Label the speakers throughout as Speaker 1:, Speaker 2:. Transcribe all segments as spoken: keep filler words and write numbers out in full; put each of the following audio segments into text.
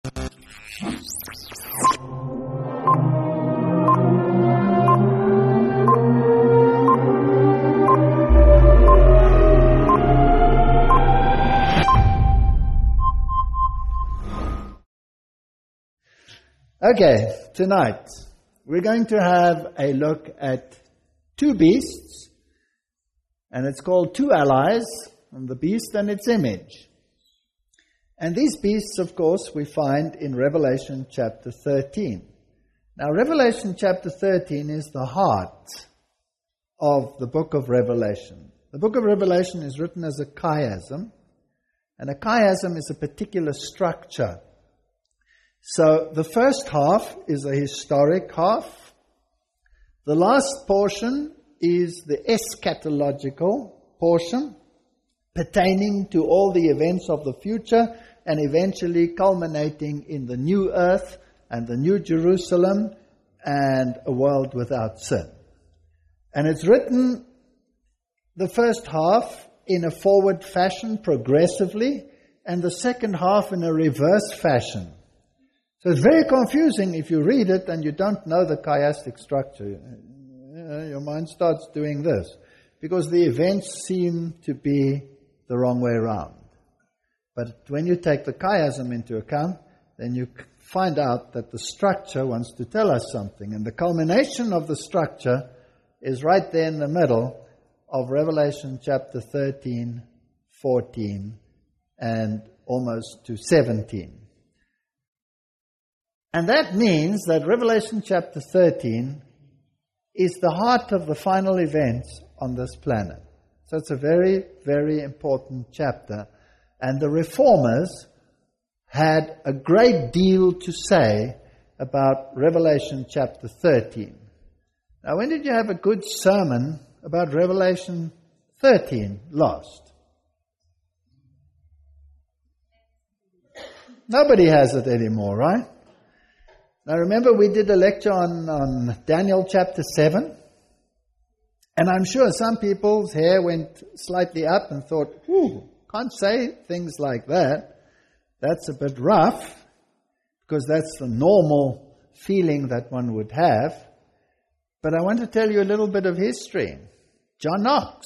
Speaker 1: Okay, tonight we're going to have a look at two beasts, and it's called Two Allies, and the beast and its image. And these beasts, of course, we find in Revelation chapter thirteen. Now, Revelation chapter thirteen is the heart of the book of Revelation. The book of Revelation is written as a chiasm, and a chiasm is a particular structure. So the first half is a historic half. The last portion is the eschatological portion, pertaining to all the events of the future and eventually culminating in the new earth and the new Jerusalem and a world without sin. And it's written, the first half, in a forward fashion, progressively, and the second half in a reverse fashion. So it's very confusing if you read it and you don't know the chiastic structure. You know, your mind starts doing this because the events seem to be the wrong way around. But when you take the chiasm into account, then you find out that the structure wants to tell us something. And the culmination of the structure is right there in the middle of Revelation chapter thirteen, fourteen, and almost to seventeen. And that means that Revelation chapter thirteen is the heart of the final events on this planet. So it's a very, very important chapter. And the Reformers had a great deal to say about Revelation chapter thirteen. Now, when did you have a good sermon about Revelation thirteen last? Nobody has it anymore, right? Now remember, we did a lecture on, on Daniel chapter seven. And I'm sure some people's hair went slightly up and thought, ooh, can't say things like that. That's a bit rough, because that's the normal feeling that one would have. But I want to tell you a little bit of history. John Knox.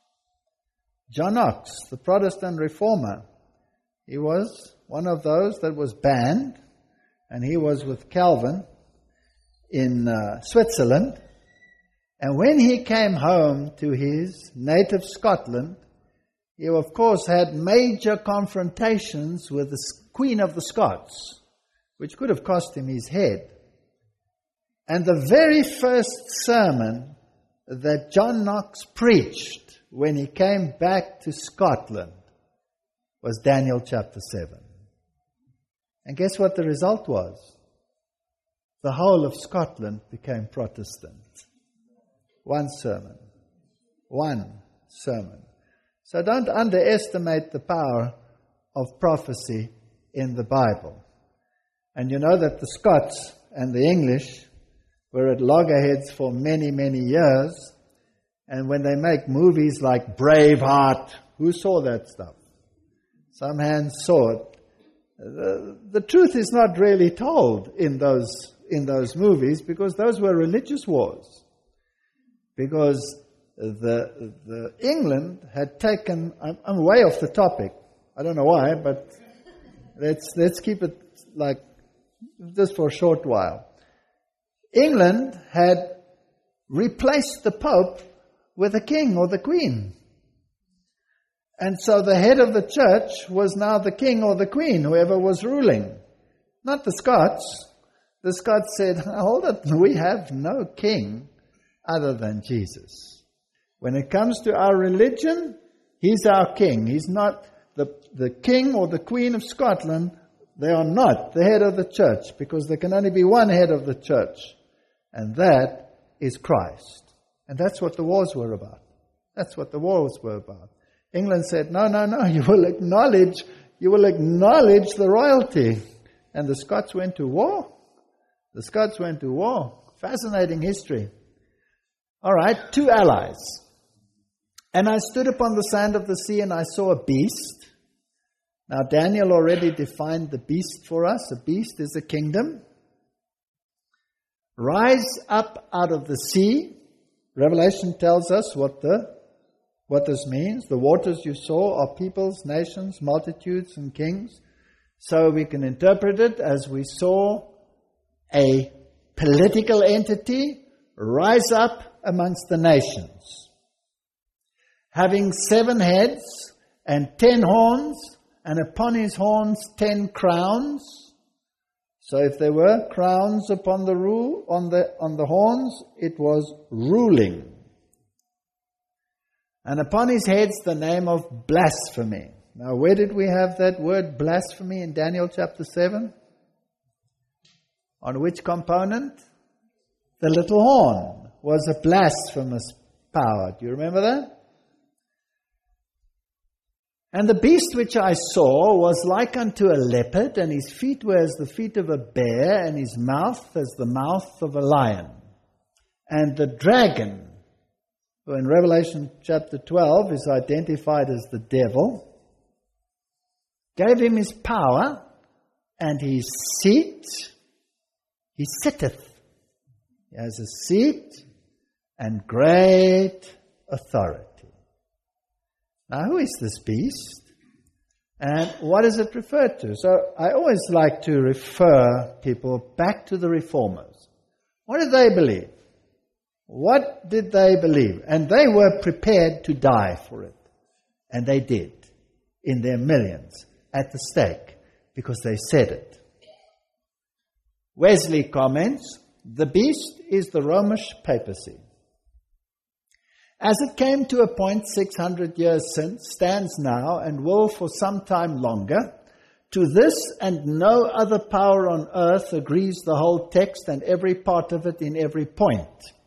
Speaker 1: John Knox, the Protestant reformer. He was one of those that was banned. And he was with Calvin in uh, Switzerland. And when he came home to his native Scotland, he of course had major confrontations with the Queen of the Scots, which could have cost him his head. And the very first sermon that John Knox preached when he came back to Scotland was Daniel chapter seven. And guess what the result was? The whole of Scotland became Protestant. One sermon. One sermon. So don't underestimate the power of prophecy in the Bible. And you know that the Scots and the English were at loggerheads for many, many years. And when they make movies like Braveheart, who saw that stuff? Some hands saw it. The, the truth is not really told in those in those movies, because those were religious wars. Because the the England had taken, I'm, I'm way off the topic. I don't know why, but let's let's keep it like just for a short while. England had replaced the Pope with a king or the queen. And so the head of the church was now the king or the queen, whoever was ruling. Not the Scots. The Scots said, hold it, we have no king other than Jesus. When it comes to our religion, he's our king. He's not the, the king or the queen of Scotland. They are not the head of the church, because there can only be one head of the church. And that is Christ. And that's what the wars were about. That's what the wars were about. England said, no, no, no, you will acknowledge, you will acknowledge the royalty. And the Scots went to war. The Scots went to war. Fascinating history. All right, two allies. And I stood upon the sand of the sea, and I saw a beast. Now, Daniel already defined the beast for us. A beast is a kingdom. Rise up out of the sea. Revelation tells us what the what this means. The waters you saw are peoples, nations, multitudes, and kings. So we can interpret it as we saw a political entity rise up amongst the nations, having seven heads and ten horns, and upon his horns ten crowns. So if there were crowns upon the rule on the on the horns, it was ruling. And upon his heads the name of blasphemy. Now, where did we have that word blasphemy in Daniel chapter seven? On which component? The little horn was a blasphemous power. Do you remember that? And the beast which I saw was like unto a leopard, and his feet were as the feet of a bear, and his mouth as the mouth of a lion. And the dragon, who in Revelation chapter twelve is identified as the devil, gave him his power and his seat. He sitteth. He has a seat and great authority. Now, who is this beast? And what does it refer to? So I always like to refer people back to the reformers. What did they believe? What did they believe? And they were prepared to die for it. And they did, in their millions, at the stake, because they said it. Wesley comments, the beast is the Romish papacy. As it came to a point six hundred years since, stands now, and will for some time longer, to this and no other power on earth agrees the whole text and every part of it in every point,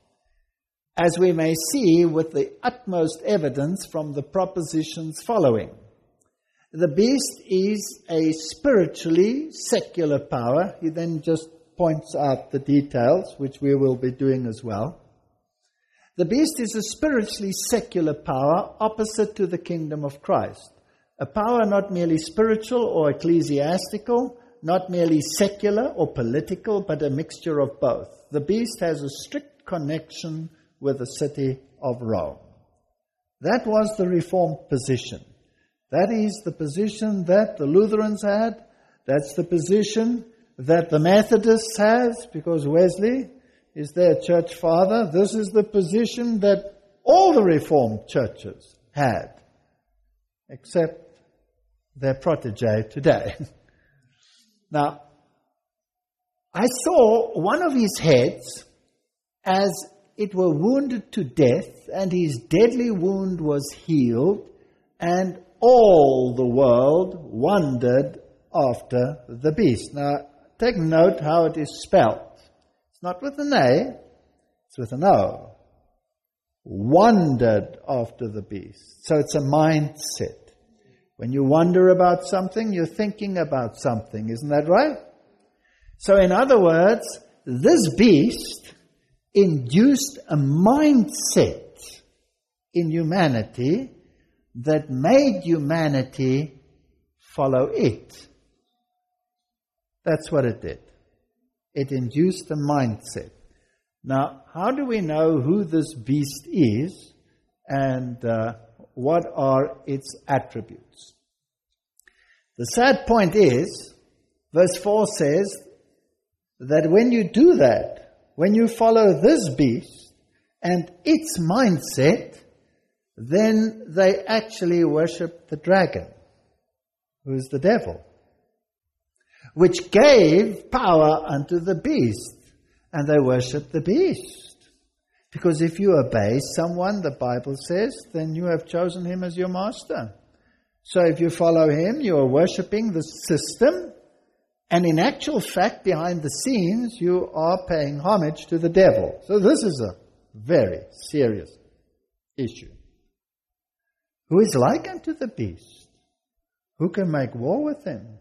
Speaker 1: as we may see with the utmost evidence from the propositions following. The beast is a spiritually secular power. He then just points out the details, which we will be doing as well. The beast is a spiritually secular power opposite to the kingdom of Christ. A power not merely spiritual or ecclesiastical, not merely secular or political, but a mixture of both. The beast has a strict connection with the city of Rome. That was the Reformed position. That is the position that the Lutherans had. That's the position that the Methodists has, because Wesley is their church father. This is the position that all the Reformed churches had, except their protege today. Now, I saw one of his heads as it were wounded to death, and his deadly wound was healed, and all the world wondered after the beast. Now, take note how it is spelled. It's not with an A, it's with an O. Wondered after the beast. So it's a mindset. When you wonder about something, you're thinking about something. Isn't that right? So in other words, this beast induced a mindset in humanity that made humanity follow it. That's what it did. It induced a mindset. Now, how do we know who this beast is and uh, what are its attributes? The sad point is, verse four says that when you do that, when you follow this beast and its mindset, then they actually worship the dragon, who is the devil, which gave power unto the beast. And they worship the beast. Because if you obey someone, the Bible says, then you have chosen him as your master. So if you follow him, you are worshipping the system. And in actual fact, behind the scenes, you are paying homage to the devil. So this is a very serious issue. Who is like unto the beast? Who can make war with him?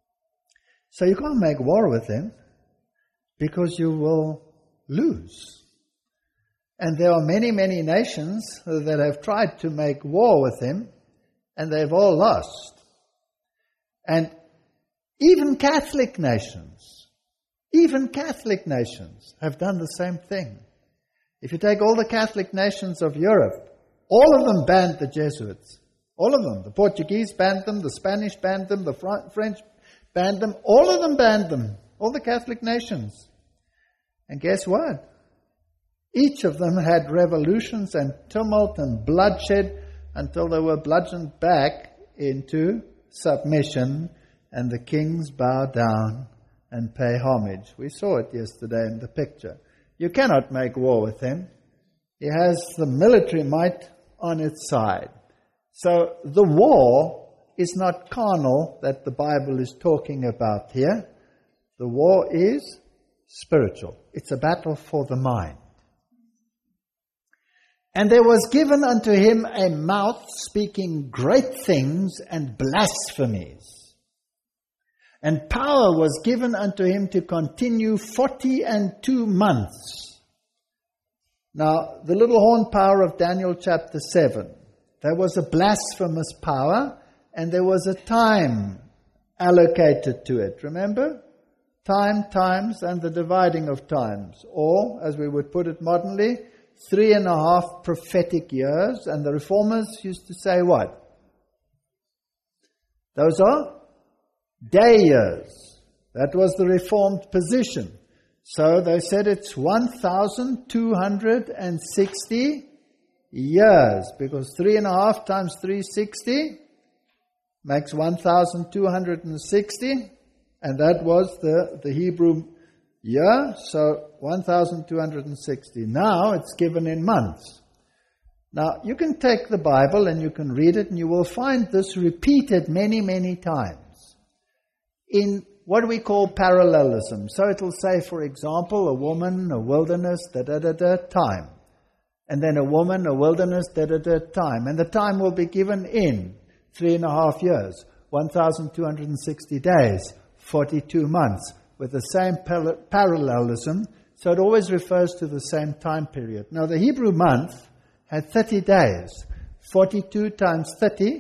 Speaker 1: So you can't make war with him, because you will lose. And there are many, many nations that have tried to make war with him, and they've all lost. And even Catholic nations, even Catholic nations have done the same thing. If you take all the Catholic nations of Europe, all of them banned the Jesuits. All of them. The Portuguese banned them, the Spanish banned them, the Fr- French banned them. All of them banned them. All the Catholic nations. And guess what? Each of them had revolutions and tumult and bloodshed until they were bludgeoned back into submission, and the kings bow down and pay homage. We saw it yesterday in the picture. You cannot make war with him. He has the military might on its side. So the war is not carnal that the Bible is talking about here. The war is spiritual. It's a battle for the mind. And there was given unto him a mouth speaking great things and blasphemies. And power was given unto him to continue forty and two months. Now, the little horn power of Daniel chapter seven, there was a blasphemous power, and there was a time allocated to it. Remember? Time, times, and the dividing of times. Or, as we would put it modernly, three and a half prophetic years. And the reformers used to say what? Those are day years. That was the reformed position. So they said it's one thousand two hundred sixty years, because three and a half times three hundred sixty makes one thousand two hundred sixty, and that was the, the Hebrew year, so one thousand two hundred sixty. Now it's given in months. Now you can take the Bible and you can read it, and you will find this repeated many, many times in what we call parallelism. So it'll say, for example, a woman, a wilderness, da-da-da-da, time. And then a woman, a wilderness, da-da-da, time. And the time will be given in three and a half years, one thousand two hundred sixty days, forty-two months, with the same par- parallelism. So it always refers to the same time period. Now the Hebrew month had thirty days. forty-two times thirty,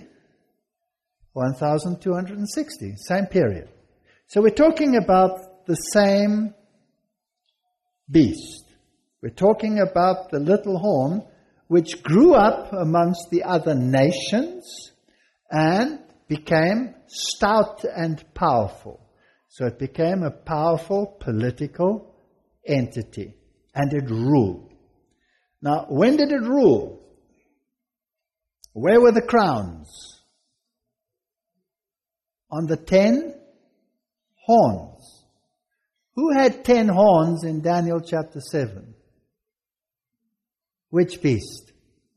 Speaker 1: one thousand two hundred sixty, same period. So we're talking about the same beast. We're talking about the little horn, which grew up amongst the other nations and became stout and powerful. So it became a powerful political entity, and it ruled. Now, when did it rule? Where were the crowns? On the ten horns. Who had ten horns in Daniel chapter seven? Which beast?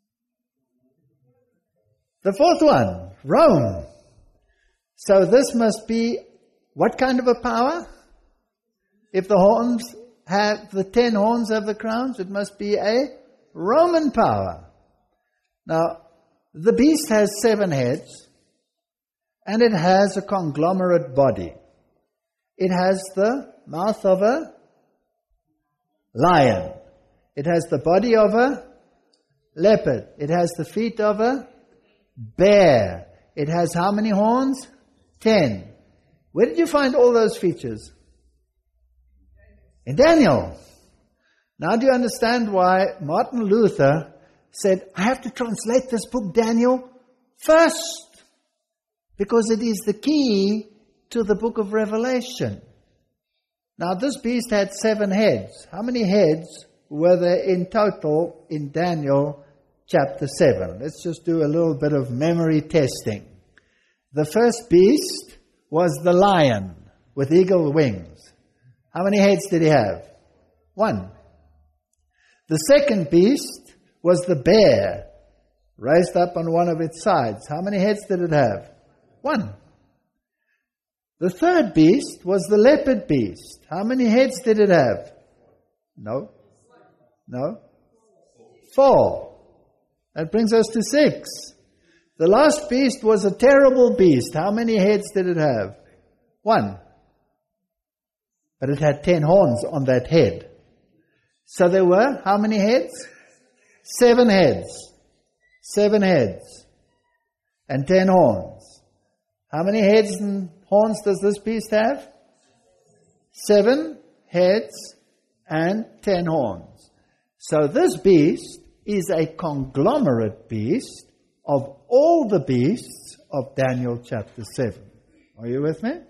Speaker 1: The fourth one, Rome. So this must be what kind of a power? If the horns have, the ten horns have the crowns, it must be a Roman power. Now, the beast has seven heads, and it has a conglomerate body. It has the mouth of a lion. It has the body of a leopard. It has the feet of a bear. It has how many horns? Ten. Where did you find all those features? In Daniel. Now do you understand why Martin Luther said, I have to translate this book, Daniel, first? Because it is the key to the book of Revelation. Now this beast had seven heads. How many heads were there in total in Daniel chapter seven? Let's just do a little bit of memory testing. The first beast was the lion with eagle wings. How many heads did he have? One. The second beast was the bear, raised up on one of its sides. How many heads did it have? One. The third beast was the leopard beast. How many heads did it have? No. No. Four. That brings us to six. The last beast was a terrible beast. How many heads did it have? One. But it had ten horns on that head. So there were how many heads? Seven heads. Seven heads. And ten horns. How many heads and horns does this beast have? Seven heads and ten horns. So this beast is a conglomerate beast of all the beasts of Daniel chapter seven. Are you with me?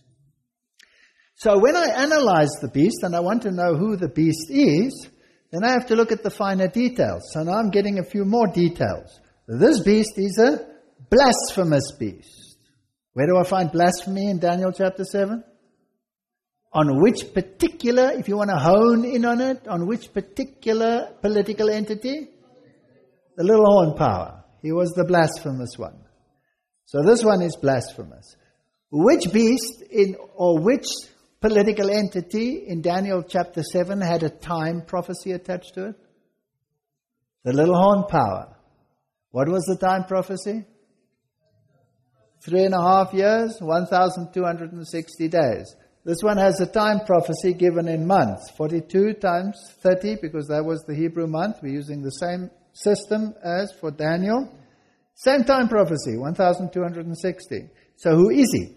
Speaker 1: So when I analyze the beast and I want to know who the beast is, then I have to look at the finer details. So now I'm getting a few more details. This beast is a blasphemous beast. Where do I find blasphemy in Daniel chapter seven? On which particular, if you want to hone in on it, on which particular political entity? The little horn power. He was the blasphemous one. So this one is blasphemous. Which beast in, or which political entity in Daniel chapter seven had a time prophecy attached to it? The little horn power. What was the time prophecy? Three and a half years, one thousand two hundred sixty days. This one has a time prophecy given in months. forty-two times thirty, because that was the Hebrew month. We're using the same system as for Daniel. Same time prophecy, one thousand two hundred sixty. So who is he?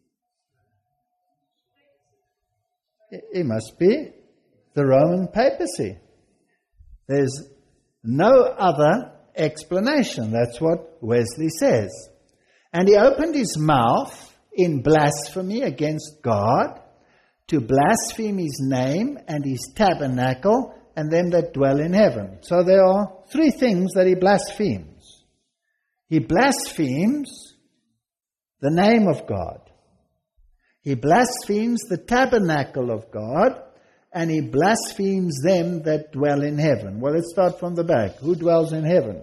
Speaker 1: He must be the Roman papacy. There's no other explanation. That's what Wesley says. And he opened his mouth in blasphemy against God, to blaspheme his name and his tabernacle and them that dwell in heaven. So there are three things that he blasphemes. He blasphemes the name of God. He blasphemes the tabernacle of God, and he blasphemes them that dwell in heaven. Well, let's start from the back. Who dwells in heaven?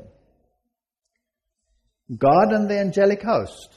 Speaker 1: God and the angelic host.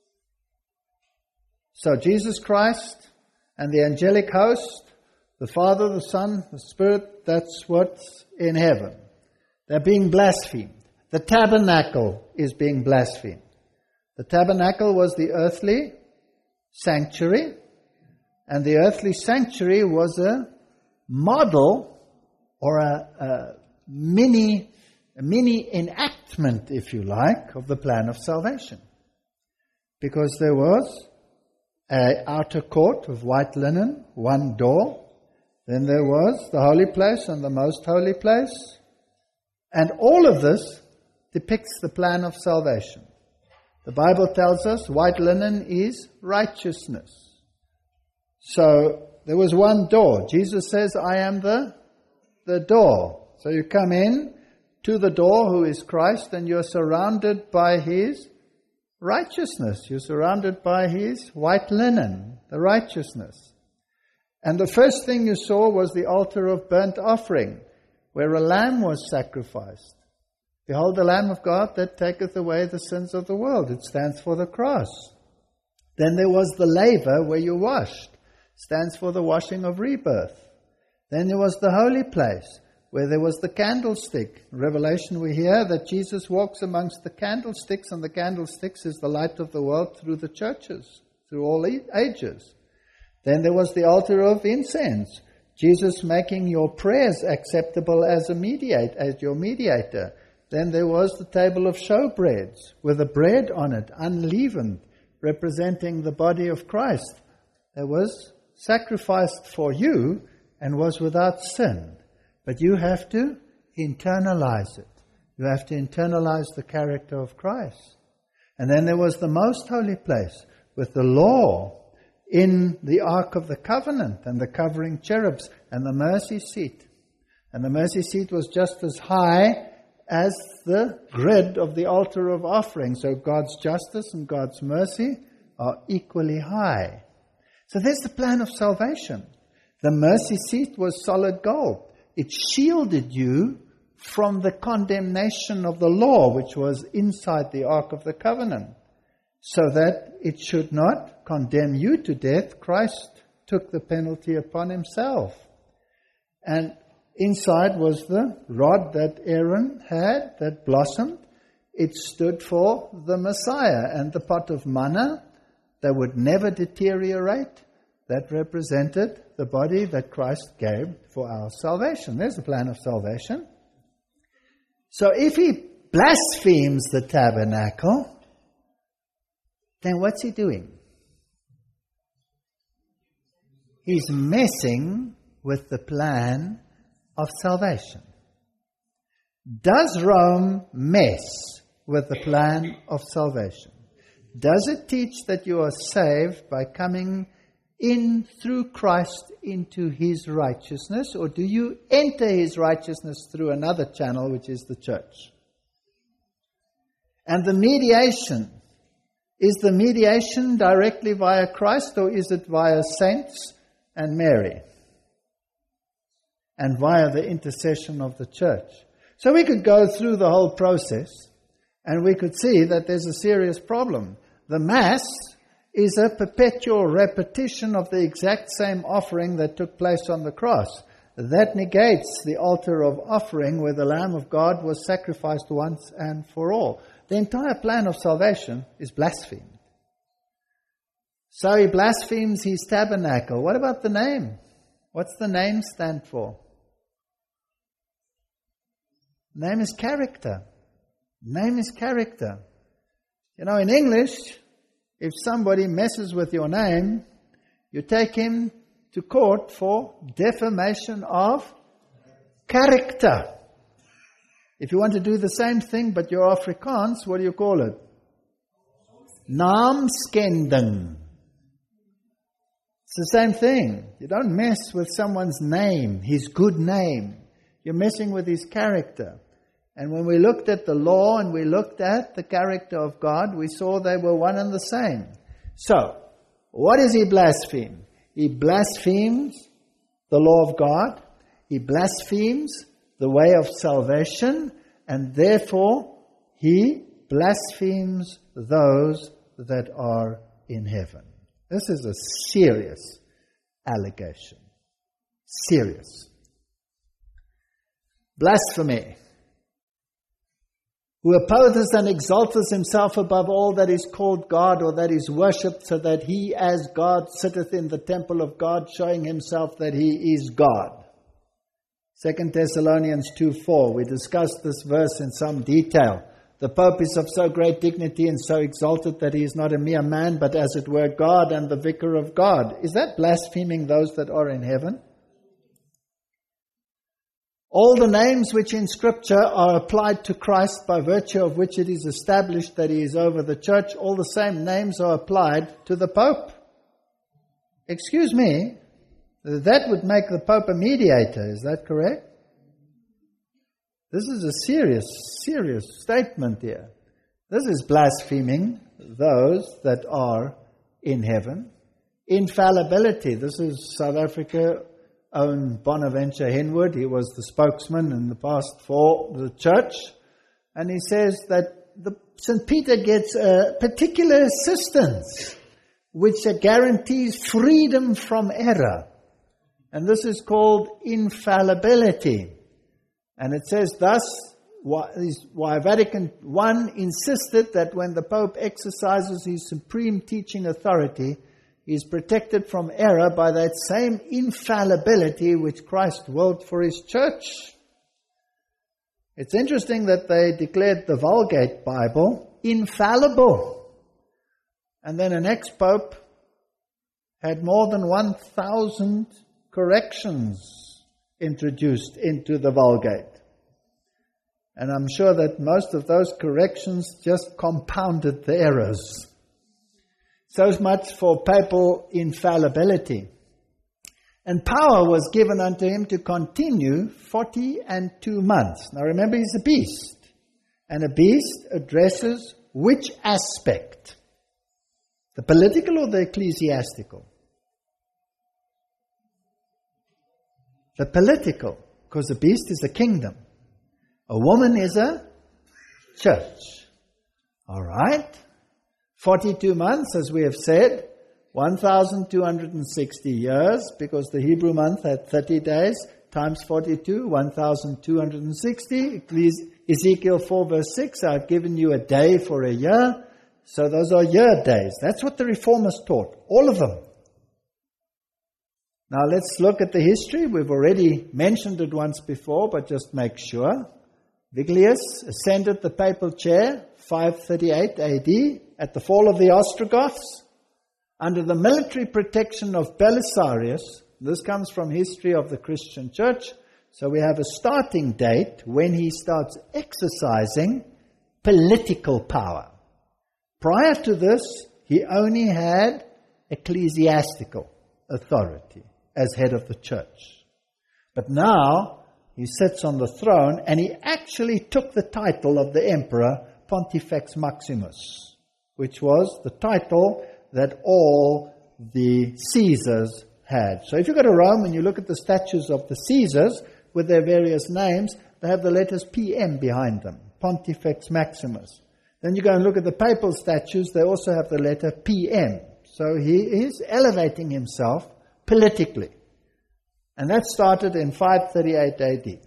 Speaker 1: So Jesus Christ and the angelic host, the Father, the Son, the Spirit, that's what's in heaven. They're being blasphemed. The tabernacle is being blasphemed. The tabernacle was the earthly sanctuary, and the earthly sanctuary was a model or a, a mini a mini enactment, if you like, of the plan of salvation. Because there was an outer court of white linen, one door. Then there was the holy place and the most holy place. And all of this depicts the plan of salvation. The Bible tells us white linen is righteousness. So there was one door. Jesus says, I am the, the door. So you come in to the door, who is Christ, and you're surrounded by His righteousness. You're surrounded by His white linen, the righteousness. And the first thing you saw was the altar of burnt offering, where a lamb was sacrificed. Behold the Lamb of God that taketh away the sins of the world. It stands for the cross. Then there was the laver where you washed. Stands for the washing of rebirth. Then there was the holy place, where there was the candlestick. In Revelation we hear that Jesus walks amongst the candlesticks, and the candlesticks is the light of the world through the churches, through all ages. Then there was the altar of incense. Jesus making your prayers acceptable as a mediator, as your mediator. Then there was the table of showbreads with a bread on it, unleavened, representing the body of Christ. That was sacrificed for you and was without sin. But you have to internalize it. You have to internalize the character of Christ. And then there was the most holy place with the law in the Ark of the Covenant and the covering cherubs and the mercy seat. And the mercy seat was just as high as the grid of the altar of offering. So God's justice and God's mercy are equally high. So there's the plan of salvation. The mercy seat was solid gold. It shielded you from the condemnation of the law, which was inside the Ark of the Covenant, so that it should not condemn you to death. Christ took the penalty upon himself. And inside was the rod that Aaron had that blossomed. It stood for the Messiah, and the pot of manna that would never deteriorate, that represented the body that Christ gave for our salvation. There's the plan of salvation. So if he blasphemes the tabernacle, then what's he doing? he's messing with the plan of salvation. Does Rome mess with the plan of salvation? Does it teach that you are saved by coming in through Christ into his righteousness, or do you enter his righteousness through another channel, which is the church? And the mediation, is the mediation directly via Christ, or is it via saints and Mary? And via the intercession of the church? So we could go through the whole process, and we could see that there's a serious problem. The Mass is a perpetual repetition of the exact same offering that took place on the cross. That negates the altar of offering where the Lamb of God was sacrificed once and for all. The entire plan of salvation is blasphemed. So he blasphemes his tabernacle. What about the name? What's the name stand for? Name is character. Name is character. You know, in English, if somebody messes with your name, you take him to court for defamation of character. If you want to do the same thing, but you're Afrikaans, what do you call it? Naamskending. It's the same thing. You don't mess with someone's name, his good name. You're messing with his character. And when we looked at the law and we looked at the character of God, we saw they were one and the same. So, what does he blaspheme? He blasphemes the law of God. He blasphemes the way of salvation. And therefore, he blasphemes those that are in heaven. This is a serious allegation. Serious. Blasphemy. Who opposes and exalteth himself above all that is called God or that is worshipped, so that he as God sitteth in the temple of God, showing himself that he is God. Second Thessalonians two four, we discussed this verse in some detail. The Pope is of so great dignity and so exalted that he is not a mere man, but as it were God and the vicar of God. Is that blaspheming those that are in heaven? All the names which in Scripture are applied to Christ, by virtue of which it is established that he is over the church, all the same names are applied to the Pope. Excuse me, that would make the Pope a mediator, is that correct? This is a serious, serious statement here. This is blaspheming those that are in heaven. Infallibility, this is South Africa own Bonaventure Henwood. He was the spokesman in the past for the church. And he says that the, Saint Peter gets a particular assistance which guarantees freedom from error. And this is called infallibility. And it says thus, why Vatican one insisted that when the Pope exercises his supreme teaching authority, he is protected from error by that same infallibility which Christ willed for his church. It's interesting that they declared the Vulgate Bible infallible. And then an ex-pope had more than one thousand corrections introduced into the Vulgate. And I'm sure that most of those corrections just compounded the errors. So much for papal infallibility. And power was given unto him to continue forty and two months. Now remember, he's a beast. And a beast addresses which aspect? The political or the ecclesiastical? The political, because the beast is a kingdom. A woman is a church. All right? forty-two months, as we have said, one thousand two hundred sixty years, because the Hebrew month had thirty days, times forty-two, one thousand two hundred sixty. Ezekiel four verse six, I've given you a day for a year. So those are year days. That's what the Reformers taught, all of them. Now let's look at the history. We've already mentioned it once before, but just make sure. Viglius ascended the papal chair, five thirty-eight A D, at the fall of the Ostrogoths. under the military protection of Belisarius. This comes from history of the Christian church. So we have a starting date when he starts exercising political power. Prior to this, he only had ecclesiastical authority as head of the church. But now he sits on the throne, and he actually took the title of the emperor Pontifex Maximus, which was the title that all the Caesars had. So if you go to Rome and you look at the statues of the Caesars with their various names, they have the letters P M behind them, Pontifex Maximus. Then you go and look at the papal statues, they also have the letter P M. So he is elevating himself politically. And that started in five thirty-eight A D.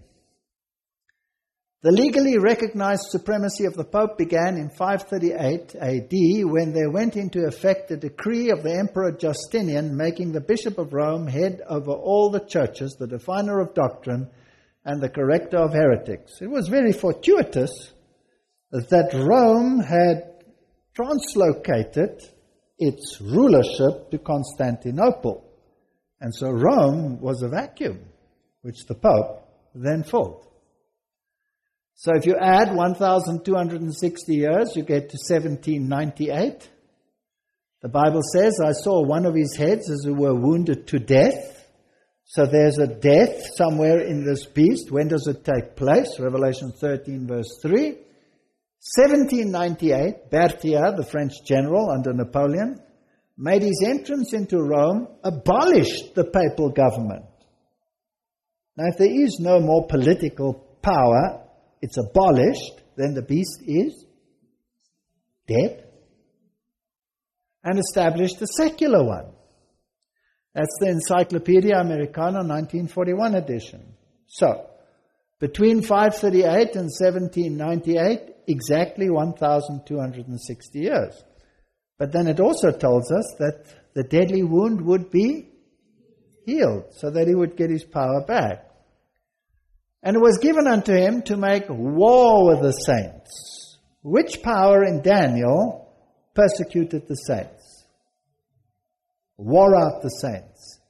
Speaker 1: The legally recognized supremacy of the Pope began in five thirty-eight A D when there went into effect a decree of the Emperor Justinian making the Bishop of Rome head over all the churches, the definer of doctrine, and the corrector of heretics. It was very fortuitous that Rome had translocated its rulership to Constantinople. And so Rome was a vacuum, which the Pope then filled. So if you add one thousand two hundred sixty years, you get to seventeen ninety-eight. The Bible says, I saw one of his heads as it were wounded to death. So there's a death somewhere in this beast. When does it take place? Revelation thirteen verse three. seventeen ninety-eight, Berthier, the French general under Napoleon, made his entrance into Rome, abolished the papal government. Now if there is no more political power, it's abolished, then the beast is dead, and established a secular one. That's the Encyclopedia Americana nineteen forty-one edition. So, between five thirty-eight and seventeen ninety-eight, exactly one thousand two hundred sixty years. But then it also tells us that the deadly wound would be healed, so that he would get his power back. And it was given unto him to make war with the saints. Which power in Daniel persecuted the saints? Wore out the saints.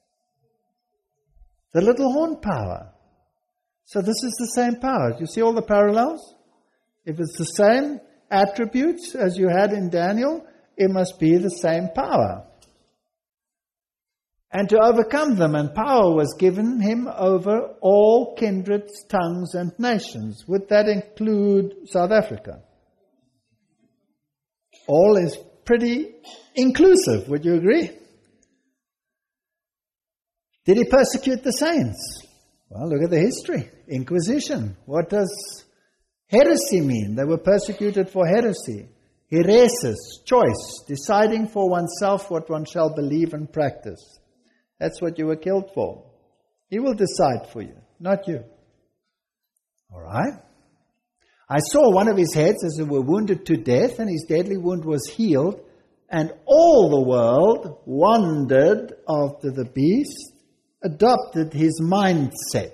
Speaker 1: The little horn power. So this is the same power. Do you see all the parallels? If it's the same attributes as you had in Daniel, it must be the same power. And to overcome them, and power was given him over all kindreds, tongues, and nations. Would that include South Africa? All is pretty inclusive, would you agree? Did he persecute the saints? Well, look at the history. Inquisition. What does heresy mean? They were persecuted for heresy. Heresis, choice, deciding for oneself what one shall believe and practice. That's what you were killed for. He will decide for you, not you. All right? I saw one of his heads as it were wounded to death, and his deadly wound was healed, and all the world wondered after the beast, adopted his mindset.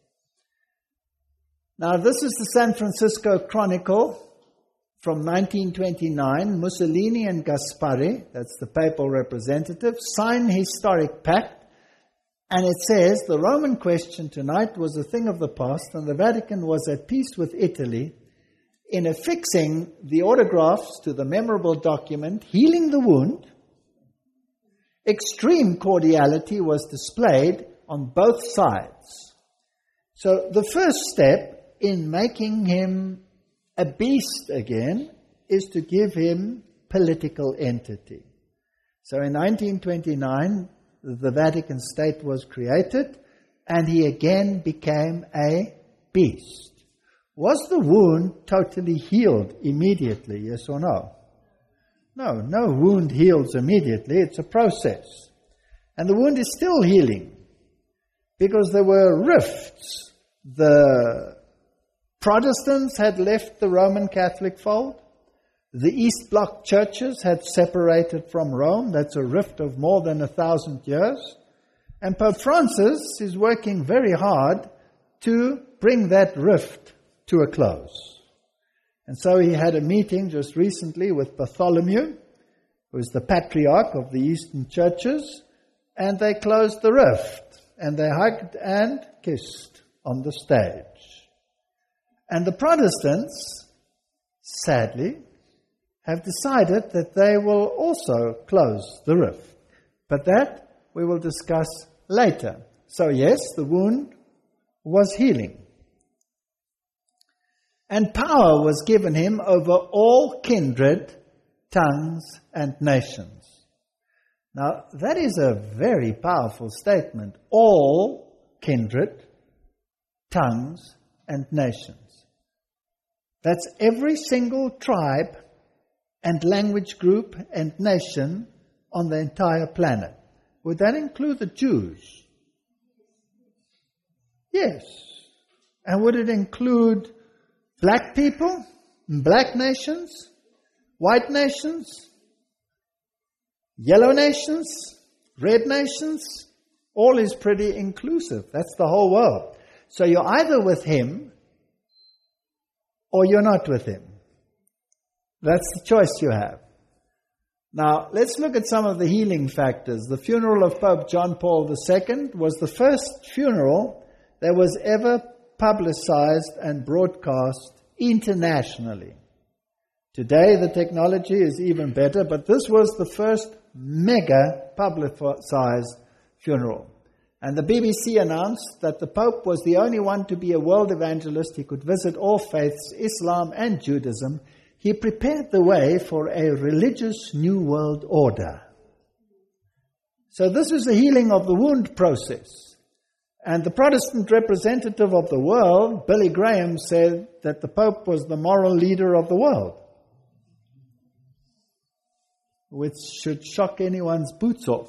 Speaker 1: Now, this is the San Francisco Chronicle from nineteen twenty-nine. Mussolini and Gaspari, that's the papal representative, sign historic pact, and it says, the Roman question tonight was a thing of the past, and the Vatican was at peace with Italy in affixing the autographs to the memorable document, healing the wound. Extreme cordiality was displayed on both sides. So the first step in making him a beast again is to give him political entity. So in nineteen twenty-nine, the Vatican State was created, and he again became a beast. Was the wound totally healed immediately, yes or no? No, no wound heals immediately. It's a process. And the wound is still healing, because there were rifts. The Protestants had left the Roman Catholic fold. The East Bloc churches had separated from Rome. That's a rift of more than a thousand years. And Pope Francis is working very hard to bring that rift to a close. And so he had a meeting just recently with Bartholomew, who is the patriarch of the Eastern churches, and they closed the rift, and they hugged and kissed on the stage. And the Protestants, sadly, have decided that they will also close the rift. But that we will discuss later. So yes, the wound was healing. And power was given him over all kindred, tongues, and nations. Now, that is a very powerful statement. All kindred, tongues, and nations. That's every single tribe and language group and nation on the entire planet. Would that include the Jews? Yes. And would it include black people, black nations, white nations, yellow nations, red nations? All is pretty inclusive. That's the whole world. So you're either with him or you're not with him. That's the choice you have. Now, let's look at some of the healing factors. The funeral of Pope John Paul the Second was the first funeral that was ever publicized and broadcast internationally. Today, the technology is even better, but this was the first mega publicized funeral. And the B B C announced that the Pope was the only one to be a world evangelist. He could visit all faiths, Islam and Judaism. He prepared the way for a religious new world order. So this is the healing of the wound process. And the Protestant representative of the world, Billy Graham, said that the Pope was the moral leader of the world, which should shock anyone's boots off.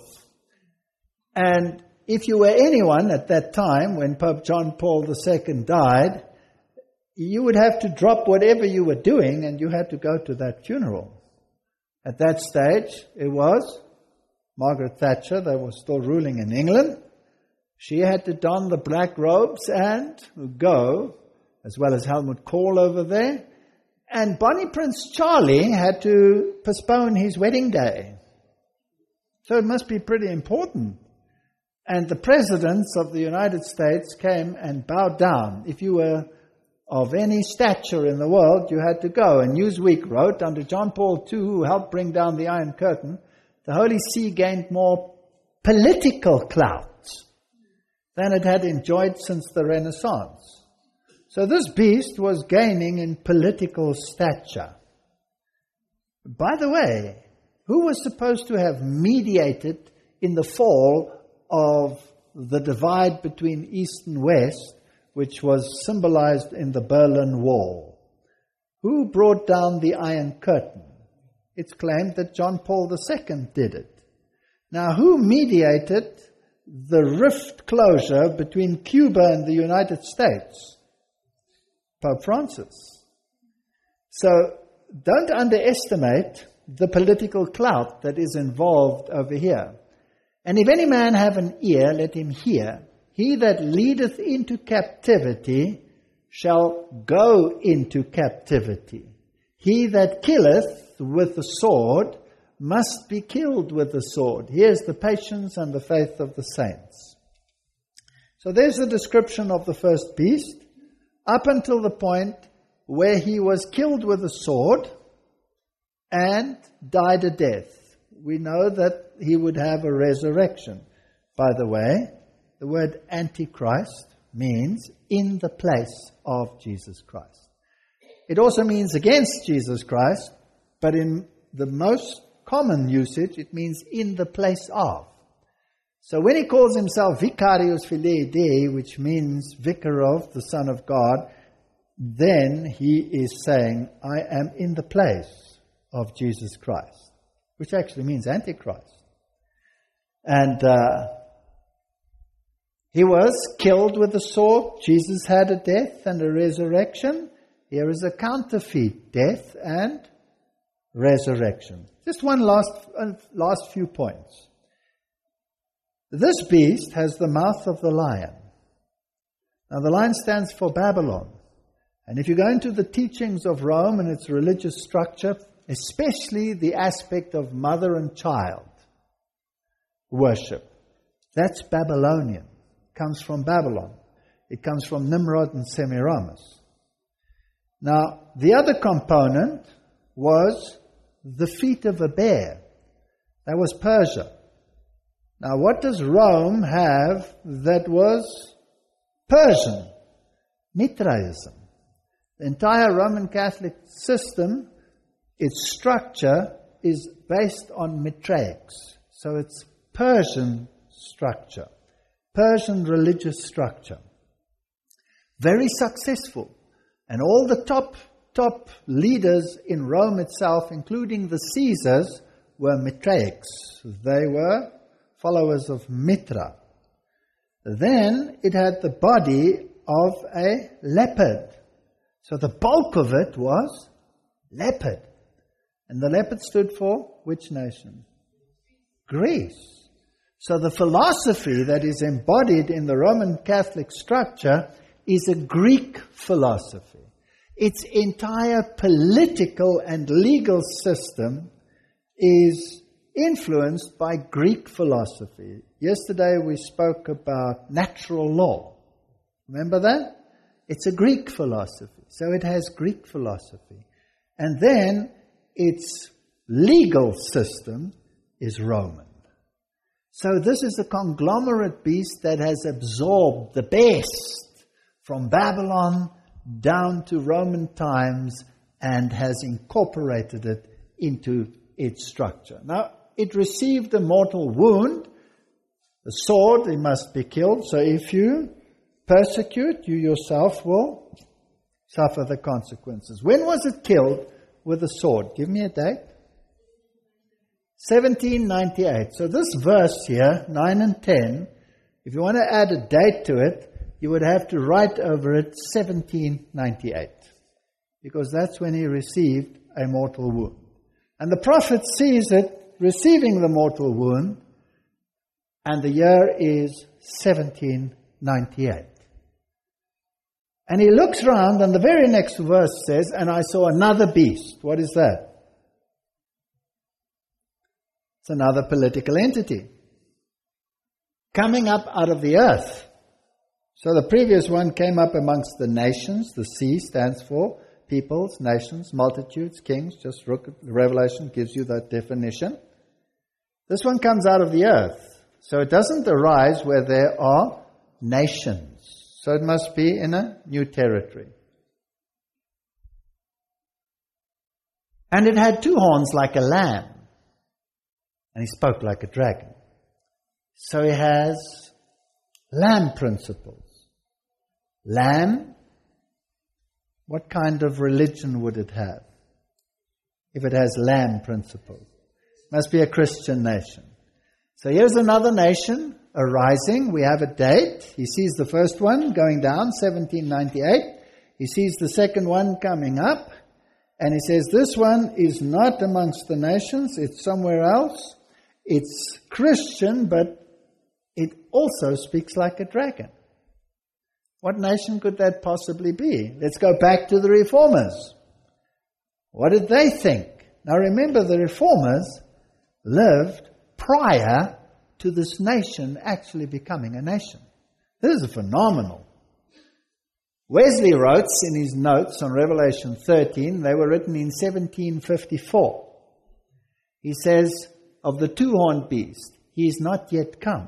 Speaker 1: And if you were anyone at that time, when Pope John Paul the Second died, you would have to drop whatever you were doing and you had to go to that funeral. At that stage, it was Margaret Thatcher that was still ruling in England. She had to don the black robes and go, as well as Helmut Kohl over there. And Bonnie Prince Charlie had to postpone his wedding day. So it must be pretty important. And the presidents of the United States came and bowed down. If you were of any stature in the world, you had to go. And Newsweek wrote, under John Paul the Second, who helped bring down the Iron Curtain, the Holy See gained more political clout than it had enjoyed since the Renaissance. So this beast was gaining in political stature. By the way, who was supposed to have mediated in the fall of the divide between East and West, which was symbolized in the Berlin Wall? Who brought down the Iron Curtain? It's claimed that John Paul the Second did it. Now, who mediated the rift closure between Cuba and the United States? Pope Francis. So, don't underestimate the political clout that is involved over here. And if any man have an ear, let him hear. He that leadeth into captivity shall go into captivity. He that killeth with the sword must be killed with the sword. Here's the patience and the faith of the saints. So there's a description of the first beast, up until the point where he was killed with a sword and died a death. We know that he would have a resurrection. By the way, the word Antichrist means in the place of Jesus Christ. It also means against Jesus Christ, but in the most common usage, it means in the place of. So when he calls himself Vicarius Filii Dei, which means vicar of the Son of God, then he is saying, I am in the place of Jesus Christ, which actually means Antichrist. And uh, he was killed with a sword. Jesus had a death and a resurrection. Here is a counterfeit death and resurrection. Just one last, uh, last few points. This beast has the mouth of the lion. Now the lion stands for Babylon. And if you go into the teachings of Rome and its religious structure, especially the aspect of mother and child worship. That's Babylonian. It comes from Babylon. It comes from Nimrod and Semiramis. Now, the other component was the feet of a bear. That was Persia. Now, what does Rome have that was Persian? Mithraism. The entire Roman Catholic system, its structure is based on Mithraics. So it's Persian structure, Persian religious structure. Very successful. And all the top, top leaders in Rome itself, including the Caesars, were Mithraics. They were followers of Mithra. Then it had the body of a leopard. So the bulk of it was leopard. And the leopard stood for which nation? Greece. So the philosophy that is embodied in the Roman Catholic structure is a Greek philosophy. Its entire political and legal system is influenced by Greek philosophy. Yesterday we spoke about natural law. Remember that? It's a Greek philosophy. So it has Greek philosophy. And then its legal system is Roman. So this is a conglomerate beast that has absorbed the best from Babylon down to Roman times and has incorporated it into its structure. Now, it received a mortal wound. The sword, it must be killed. So if you persecute, you yourself will suffer the consequences. When was it killed with a sword? Give me a date. seventeen ninety-eight. So this verse here, nine and ten, if you want to add a date to it, you would have to write over it seventeen ninety-eight. Because that's when he received a mortal wound. And the prophet sees it receiving the mortal wound, and the year is seventeen ninety-eight. And he looks round, and the very next verse says, and I saw another beast. What is that? It's another political entity coming up out of the earth. So the previous one came up amongst the nations. The C stands for peoples, nations, multitudes, kings. Just look at the Revelation, gives you that definition. This one comes out of the earth. So it doesn't arise where there are nations. So it must be in a new territory. And it had two horns like a lamb. And he spoke like a dragon. So he has lamb principles. Lamb, what kind of religion would it have if it has lamb principles? It must be a Christian nation. So here's another nation arising. We have a date. He sees the first one going down, seventeen ninety-eight. He sees the second one coming up. And he says, this one is not amongst the nations. It's somewhere else. It's Christian, but it also speaks like a dragon. What nation could that possibly be? Let's go back to the Reformers. What did they think? Now remember, the Reformers lived prior to this nation actually becoming a nation. This is phenomenal. Wesley wrote in his notes on Revelation thirteen, they were written in seventeen fifty-four. He says, of the two-horned beast, he is not yet come.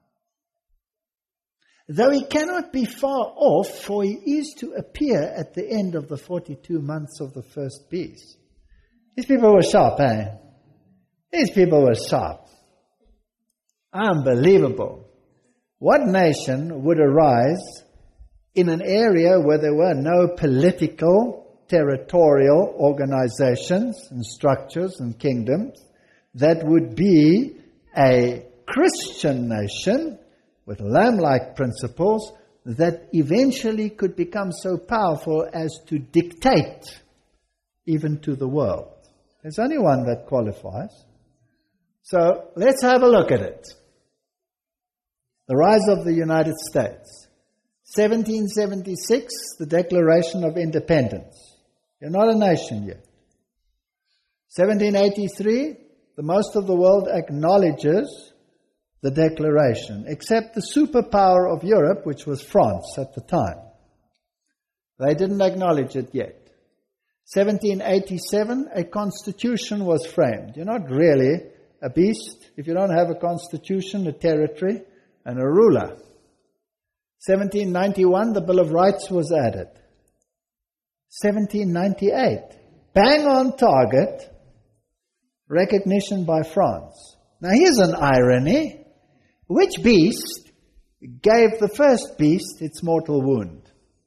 Speaker 1: Though he cannot be far off, for he is to appear at the end of the forty-two months of the first beast. These people were sharp, eh? These people were sharp. Unbelievable. What nation would arise in an area where there were no political, territorial organizations and structures and kingdoms that would be a Christian nation with lamb-like principles that eventually could become so powerful as to dictate even to the world? There's only one that qualifies. So let's have a look at it. The rise of the United States. seventeen seventy-six, the Declaration of Independence. You're not a nation yet. seventeen eighty-three, the most of the world acknowledges the declaration, except the superpower of Europe, which was France at the time. They didn't acknowledge it yet. seventeen eighty-seven, a constitution was framed. You're not really a beast if you don't have a constitution, a territory, and a ruler. seventeen ninety-one, the Bill of Rights was added. seventeen ninety-eight, bang on target, recognition by France. Now here's an irony. Which beast gave the first beast its mortal wound?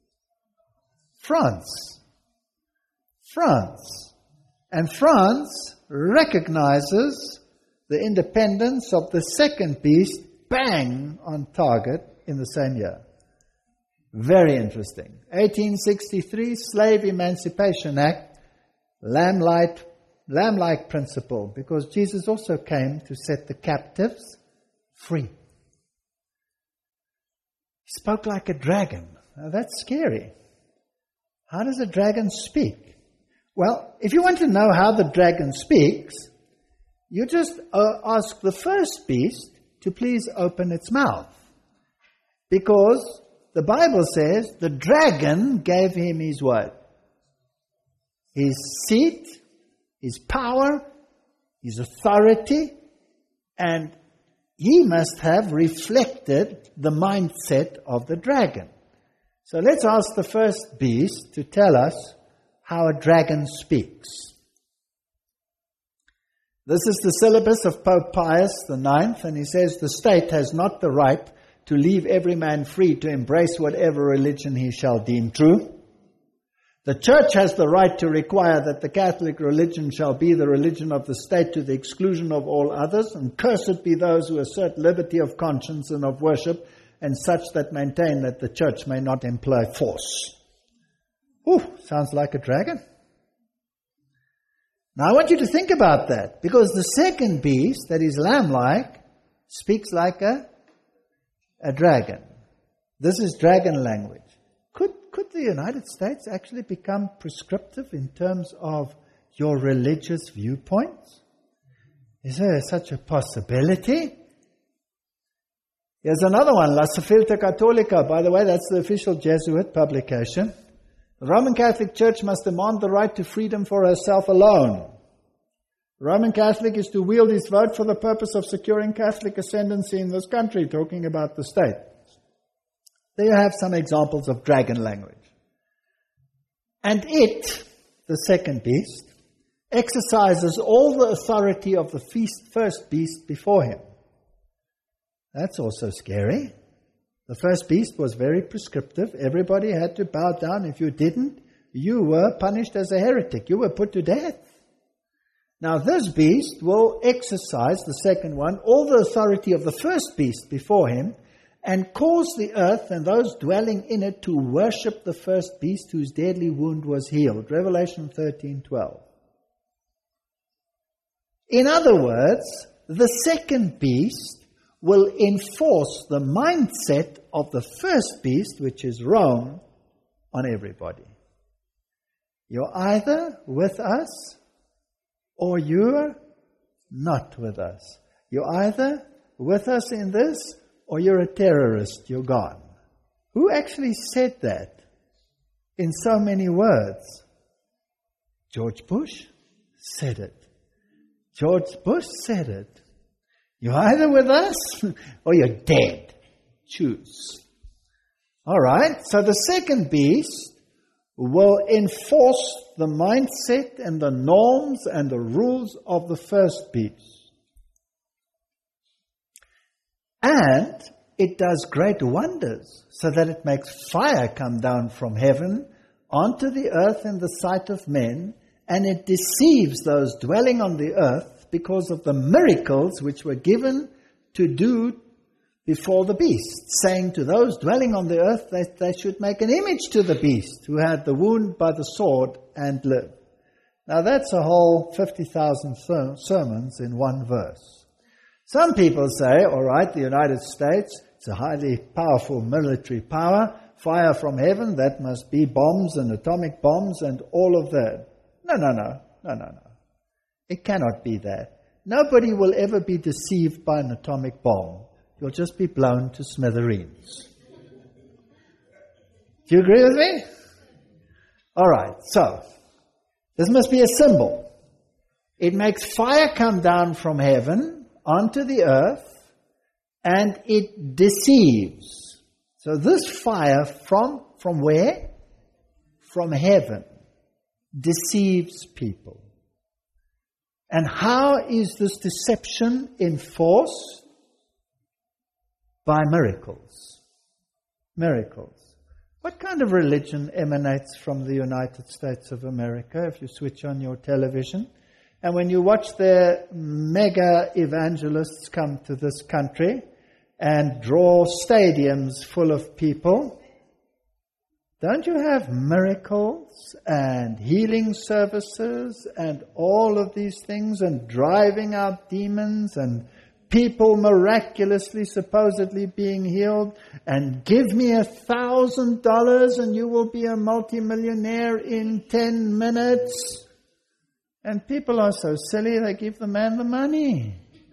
Speaker 1: France. France. And France recognizes the independence of the second beast, bang on target in the same year. Very interesting. eighteen sixty-three, Slave Emancipation Act, lamb-like, lamb-like principle, because Jesus also came to set the captives free. He spoke like a dragon. Now that's scary. How does a dragon speak? Well, if you want to know how the dragon speaks, you just uh, ask the first beast to please open its mouth. Because the Bible says the dragon gave him his what? His seat, his power, his authority, and he must have reflected the mindset of the dragon. So let's ask the first beast to tell us how a dragon speaks. This is the syllabus of Pope Pius the ninth, and he says the state has not the right to leave every man free to embrace whatever religion he shall deem true. The church has the right to require that the Catholic religion shall be the religion of the state to the exclusion of all others, and cursed be those who assert liberty of conscience and of worship, and such that maintain that the church may not employ force. Ooh, sounds like a dragon. Now I want you to think about that, because the second beast, that is lamb-like, speaks like a, a dragon. This is dragon language. Could, could the United States actually become prescriptive in terms of your religious viewpoints? Is there such a possibility? Here's another one, La Sofilta Cattolica. By the way, that's the official Jesuit publication. The Roman Catholic Church must demand the right to freedom for herself alone. The Roman Catholic is to wield his vote for the purpose of securing Catholic ascendancy in this country, talking about the state. There you have some examples of dragon language. And it, the second beast, exercises all the authority of the feast, first beast before him. That's also scary. The first beast was very prescriptive. Everybody had to bow down. If you didn't, you were punished as a heretic. You were put to death. Now this beast will exercise, the second one, all the authority of the first beast before him, and cause the earth and those dwelling in it to worship the first beast whose deadly wound was healed. Revelation thirteen twelve. In other words, the second beast will enforce the mindset of the first beast, which is Rome, on everybody. You're either with us or you're not with us. You're either with us in this or you're a terrorist, you're gone. Who actually said that in so many words? George Bush said it. George Bush said it. You're either with us or you're dead. Choose. All right, so the second beast will enforce the mindset and the norms and the rules of the first beast. And it does great wonders, so that it makes fire come down from heaven onto the earth in the sight of men, and it deceives those dwelling on the earth because of the miracles which were given to do before the beast, saying to those dwelling on the earth that they should make an image to the beast who had the wound by the sword and lived. Now that's a whole fifty thousand sermons in one verse. Some people say, all right, the United States, it's a highly powerful military power, fire from heaven, that must be bombs and atomic bombs and all of that. No, no, no, no, no, no. It cannot be that. Nobody will ever be deceived by an atomic bomb. You'll just be blown to smithereens. Do you agree with me? All right, so this must be a symbol. It makes fire come down from heaven onto the earth, and it deceives. So this fire from, from where? From heaven deceives people. And how is this deception enforced? By miracles. Miracles. What kind of religion emanates from the United States of America if you switch on your television? And when you watch their mega evangelists come to this country and draw stadiums full of people, don't you have miracles and healing services and all of these things and driving out demons and people miraculously, supposedly being healed, and give me a thousand dollars and you will be a multimillionaire in ten minutes? And people are so silly, they give the man the money.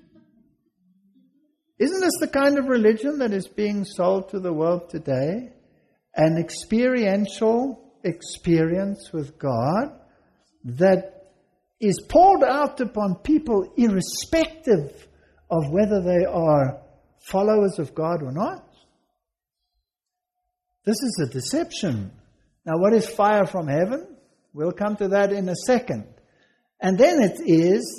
Speaker 1: Isn't this the kind of religion that is being sold to the world today? An experiential experience with God that is poured out upon people irrespective of whether they are followers of God or not. This is a deception. Now, what is fire from heaven? We'll come to that in a second. And then it is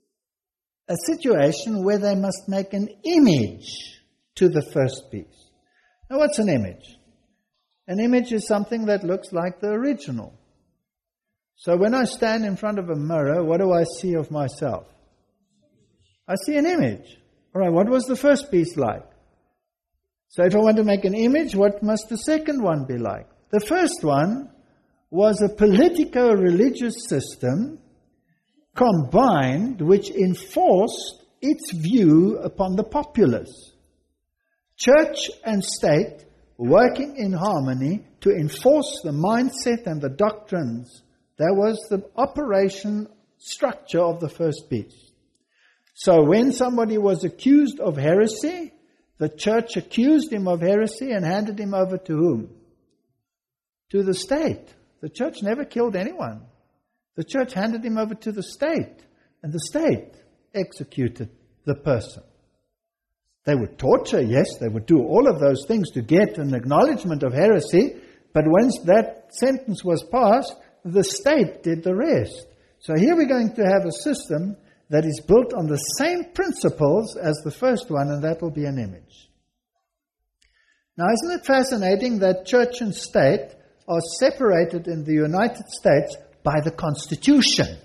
Speaker 1: a situation where they must make an image to the first beast. Now, what's an image? An image is something that looks like the original. So when I stand in front of a mirror, what do I see of myself? I see an image. All right, what was the first beast like? So if I want to make an image, what must the second one be like? The first one was a politico-religious system combined which enforced its view upon the populace. Church and state working in harmony to enforce the mindset and the doctrines. That was the operation structure of the first beast. So when somebody was accused of heresy, the church accused him of heresy and handed him over to whom? To the state. The church never killed anyone. The church handed him over to the state, and the state executed the person. They would torture, yes, they would do all of those things to get an acknowledgement of heresy, but once that sentence was passed, the state did the rest. So here we're going to have a system that is built on the same principles as the first one, and that will be an image. Now, isn't it fascinating that church and state are separated in the United States by the Constitution?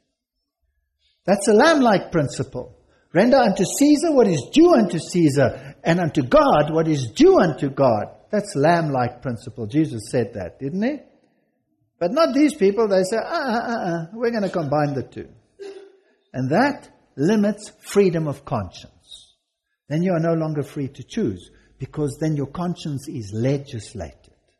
Speaker 1: That's a lamb-like principle. Render unto Caesar what is due unto Caesar, and unto God what is due unto God. That's lamb-like principle. Jesus said that, didn't he? But not these people. They say, ah, ah, ah, ah, we're going to combine the two. And that limits freedom of conscience. Then you are no longer free to choose, because then your conscience is legislated.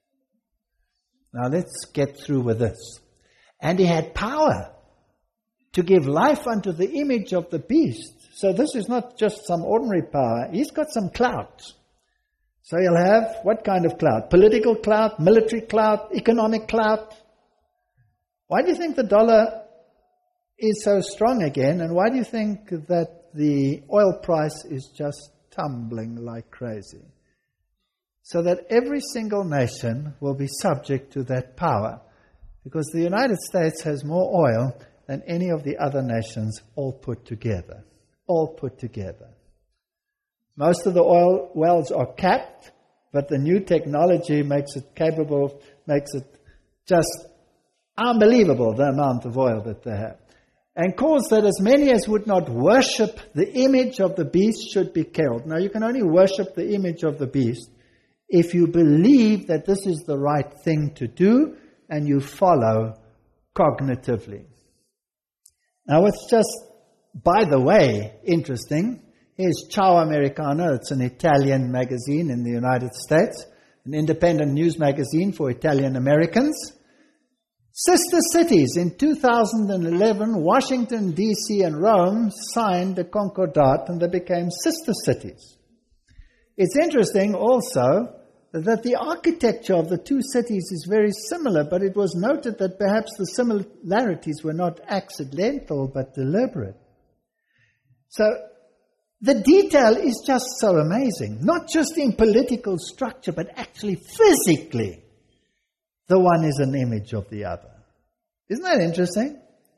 Speaker 1: Now let's get through with this. And he had power to give life unto the image of the beast. So this is not just some ordinary power. He's got some clout. So he'll have what kind of clout? Political clout, military clout, economic clout. Why do you think the dollar is so strong again? And why do you think that the oil price is just tumbling like crazy? So that every single nation will be subject to that power. Because the United States has more oil than any of the other nations all put together. All put together. Most of the oil wells are capped, but the new technology makes it capable, makes it just unbelievable, the amount of oil that they have. And caused that as many as would not worship the image of the beast should be killed. Now, you can only worship the image of the beast if you believe that this is the right thing to do and you follow cognitively. Now, it's just, by the way, interesting. Here's Ciao Americano. It's an Italian magazine in the United States, an independent news magazine for Italian Americans. Sister cities. In two thousand eleven, Washington, D C and Rome signed the Concordat and they became sister cities. It's interesting also that the architecture of the two cities is very similar, but it was noted that perhaps the similarities were not accidental but deliberate. So the detail is just so amazing, not just in political structure, but actually physically. The one is an image of the other. Isn't that interesting?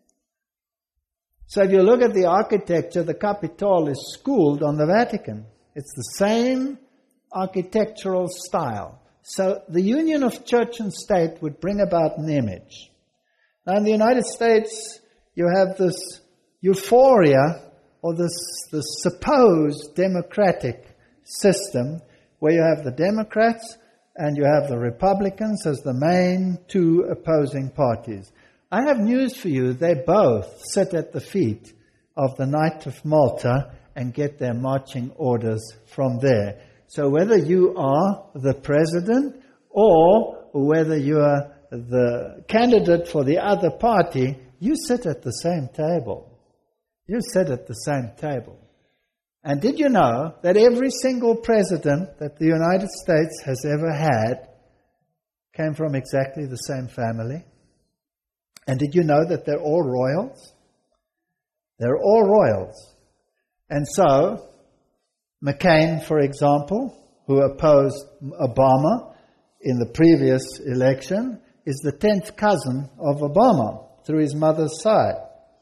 Speaker 1: So if you look at the architecture, the Capitol is schooled on the Vatican. It's the same architectural style. So the union of church and state would bring about an image. Now in the United States, you have this euphoria or this, this supposed democratic system where you have the Democrats and you have the Republicans as the main two opposing parties. I have news for you. They both sit at the feet of the Knight of Malta and get their marching orders from there. So whether you are the president or whether you are the candidate for the other party, you sit at the same table. You sit at the same table. And did you know that every single president that the United States has ever had came from exactly the same family? And did you know that they're all royals? They're all royals. And so, McCain, for example, who opposed Obama in the previous election, is the tenth cousin of Obama through his mother's side.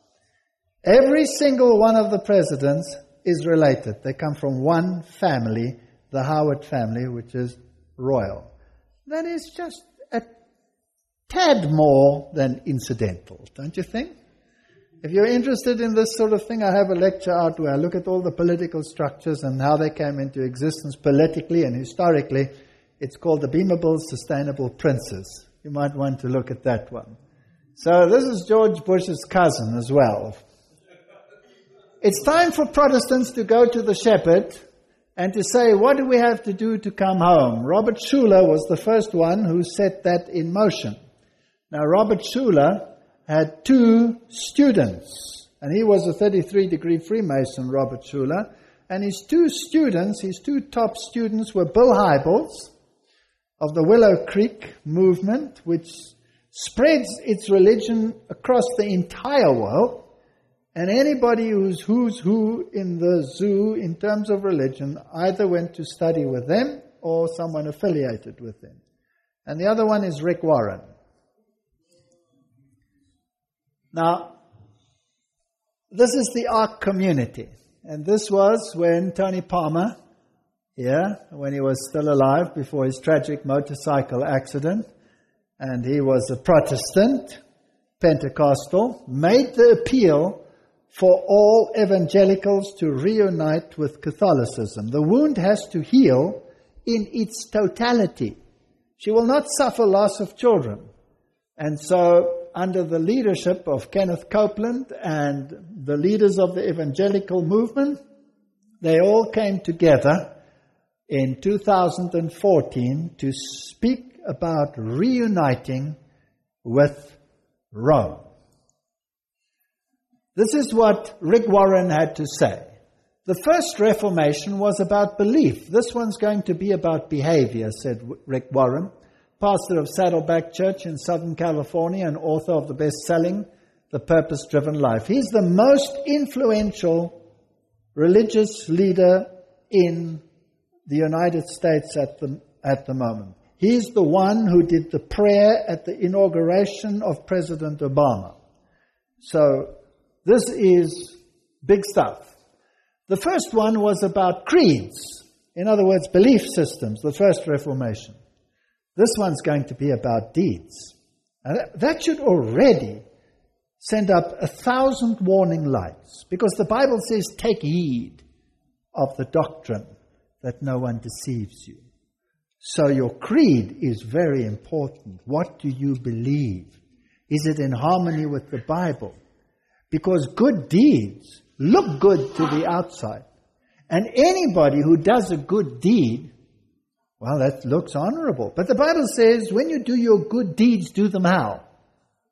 Speaker 1: Every single one of the presidents is related. They come from one family, the Howard family, which is royal. That is just a tad more than incidental, don't you think? If you're interested in this sort of thing, I have a lecture out where I look at all the political structures and how they came into existence politically and historically. It's called The Beamable Sustainable Princes. You might want to look at that one. So this is George Bush's cousin as well. It's time for Protestants to go to the shepherd and to say, what do we have to do to come home? Robert Schuller was the first one who set that in motion. Now, Robert Schuller had two students, and he was a thirty-three degree Freemason, Robert Schuller, and his two students, his two top students were Bill Hybels of the Willow Creek movement, which spreads its religion across the entire world, and anybody who's who's who in the zoo in terms of religion either went to study with them or someone affiliated with them. And the other one is Rick Warren. Now, this is the Ark community. And this was when Tony Palmer, yeah, when he was still alive before his tragic motorcycle accident, and he was a Protestant, Pentecostal, made the appeal for all evangelicals to reunite with Catholicism. The wound has to heal in its totality. She will not suffer loss of children. And so, under the leadership of Kenneth Copeland and the leaders of the evangelical movement, they all came together in two thousand fourteen to speak about reuniting with Rome. This is what Rick Warren had to say. The first Reformation was about belief. This one's going to be about behavior, said Rick Warren, pastor of Saddleback Church in Southern California and author of the best-selling The Purpose-Driven Life. He's the most influential religious leader in the United States at the, at the moment. He's the one who did the prayer at the inauguration of President Obama. So this is big stuff. The first one was about creeds. In other words, belief systems, the first Reformation. This one's going to be about deeds. And that should already send up a thousand warning lights, because the Bible says, take heed of the doctrine that no one deceives you. So your creed is very important. What do you believe? Is it in harmony with the Bible? Because good deeds look good to the outside. And anybody who does a good deed, well, that looks honorable. But the Bible says, when you do your good deeds, do them how?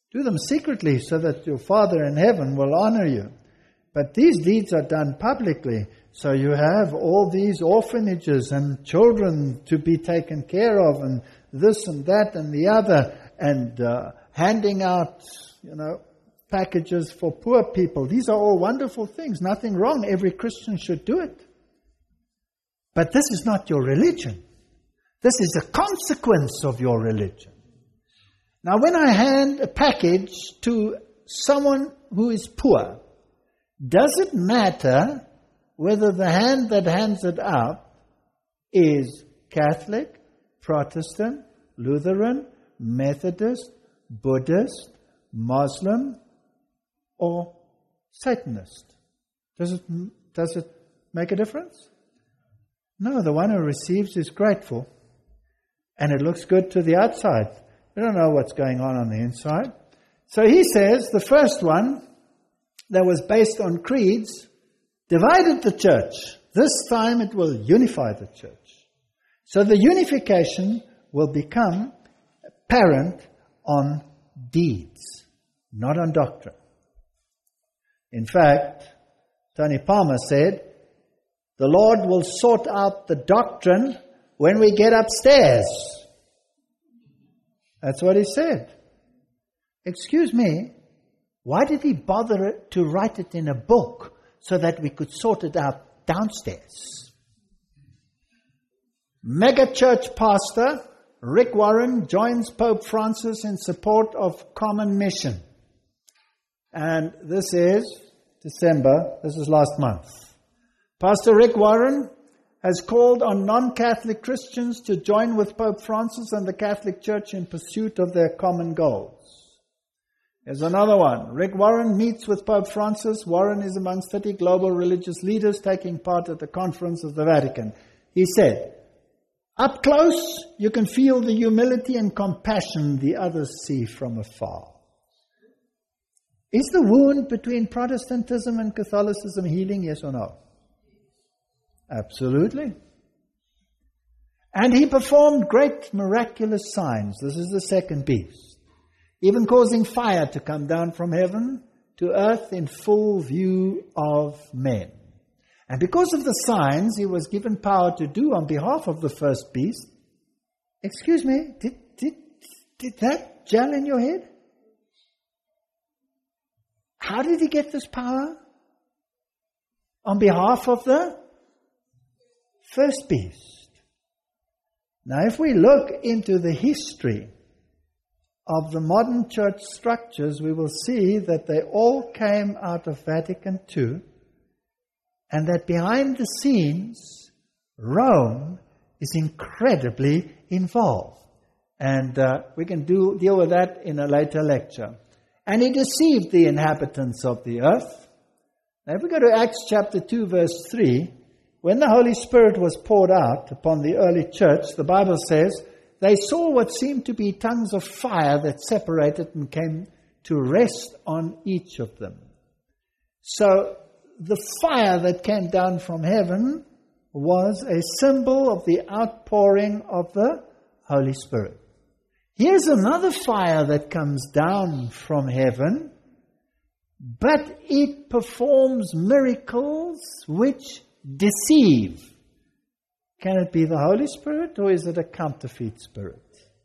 Speaker 1: Do them secretly so that your Father in heaven will honor you. But these deeds are done publicly. So you have all these orphanages and children to be taken care of, and this and that and the other, and uh, handing out, you know, packages for poor people. These are all wonderful things. Nothing wrong. Every Christian should do it. But this is not your religion. This is a consequence of your religion. Now, when I hand a package to someone who is poor, does it matter whether the hand that hands it out is Catholic, Protestant, Lutheran, Methodist, Buddhist, Muslim, or Satanist? Does it, does it make a difference? No, the one who receives is grateful. And it looks good to the outside. We don't know what's going on on the inside. So he says the first one that was based on creeds divided the church. This time it will unify the church. So the unification will become apparent on deeds, not on doctrine. In fact, Tony Palmer said, the Lord will sort out the doctrine when we get upstairs. That's what he said. Excuse me, why did he bother to write it in a book so that we could sort it out downstairs? Mega church pastor Rick Warren joins Pope Francis in support of common mission. And this is December, this is last month. Pastor Rick Warren has called on non-Catholic Christians to join with Pope Francis and the Catholic Church in pursuit of their common goals. Here's another one. Rick Warren meets with Pope Francis. Warren is amongst thirty global religious leaders taking part at the conference of the Vatican. He said, up close, you can feel the humility and compassion the others see from afar. Is the wound between Protestantism and Catholicism healing, yes or no? Absolutely. And he performed great miraculous signs. This is the second beast. Even causing fire to come down from heaven to earth in full view of men. And because of the signs he was given power to do on behalf of the first beast. Excuse me, did, did, did that gel in your head? How did he get this power? On behalf of the first beast. Now, if we look into the history of the modern church structures, we will see that they all came out of Vatican Two, and that behind the scenes, Rome is incredibly involved. And uh, we can do, deal with that in a later lecture. And he deceived the inhabitants of the earth. Now, if we go to Acts chapter two, verse three, when the Holy Spirit was poured out upon the early church, the Bible says, they saw what seemed to be tongues of fire that separated and came to rest on each of them. So the fire that came down from heaven was a symbol of the outpouring of the Holy Spirit. Here's another fire that comes down from heaven, but it performs miracles which deceive. Can it be the Holy Spirit, or is it a counterfeit spirit?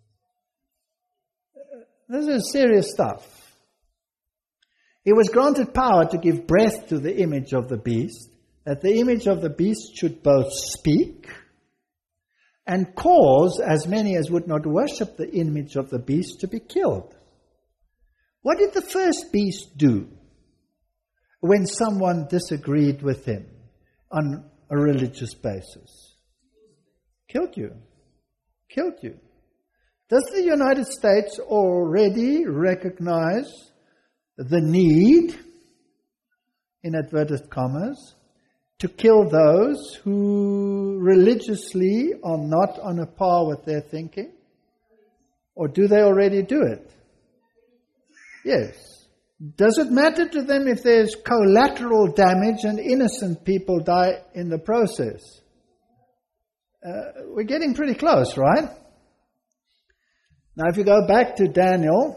Speaker 1: This is serious stuff. He was granted power to give breath to the image of the beast, that the image of the beast should both speak and cause as many as would not worship the image of the beast to be killed. What did the first beast do when someone disagreed with him on a religious basis? Killed you. Killed you. Does the United States already recognize the need, in inverted commas, to kill those who religiously are not on a par with their thinking? Or do they already do it? Yes. Does it matter to them if there's collateral damage and innocent people die in the process? Uh, we're getting pretty close, right? Now, if you go back to Daniel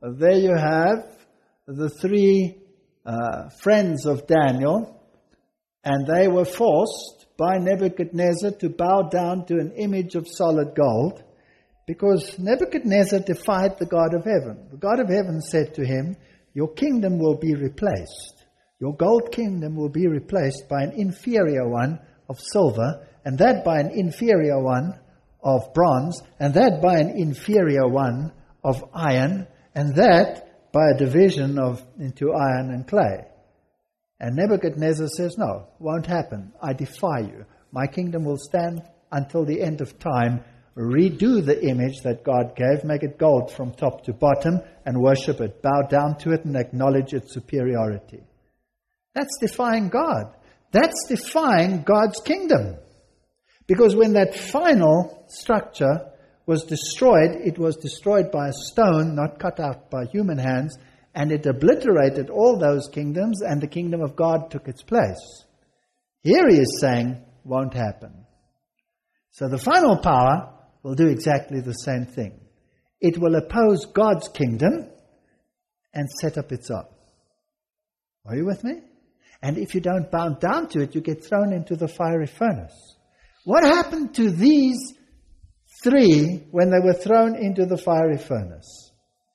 Speaker 1: there you have the three uh, friends of Daniel, and they were forced by Nebuchadnezzar to bow down to an image of solid gold, because Nebuchadnezzar defied the God of heaven. The God of heaven said to him, your kingdom will be replaced. Your gold kingdom will be replaced by an inferior one of silver, and that by an inferior one of bronze, and that by an inferior one of iron, and that by a division of into iron and clay. And Nebuchadnezzar says, no, won't happen. I defy you. My kingdom will stand until the end of time. Redo the image that God gave, make it gold from top to bottom, and worship it. Bow down to it and acknowledge its superiority. That's defying God. That's defying God's kingdom. Because when that final structure was destroyed, it was destroyed by a stone, not cut out by human hands, and it obliterated all those kingdoms, and the kingdom of God took its place. Here he is saying, won't happen. So the final power will do exactly the same thing. It will oppose God's kingdom and set up its own. Are you with me? And if you don't bow down to it, you get thrown into the fiery furnace. What happened to these three when they were thrown into the fiery furnace?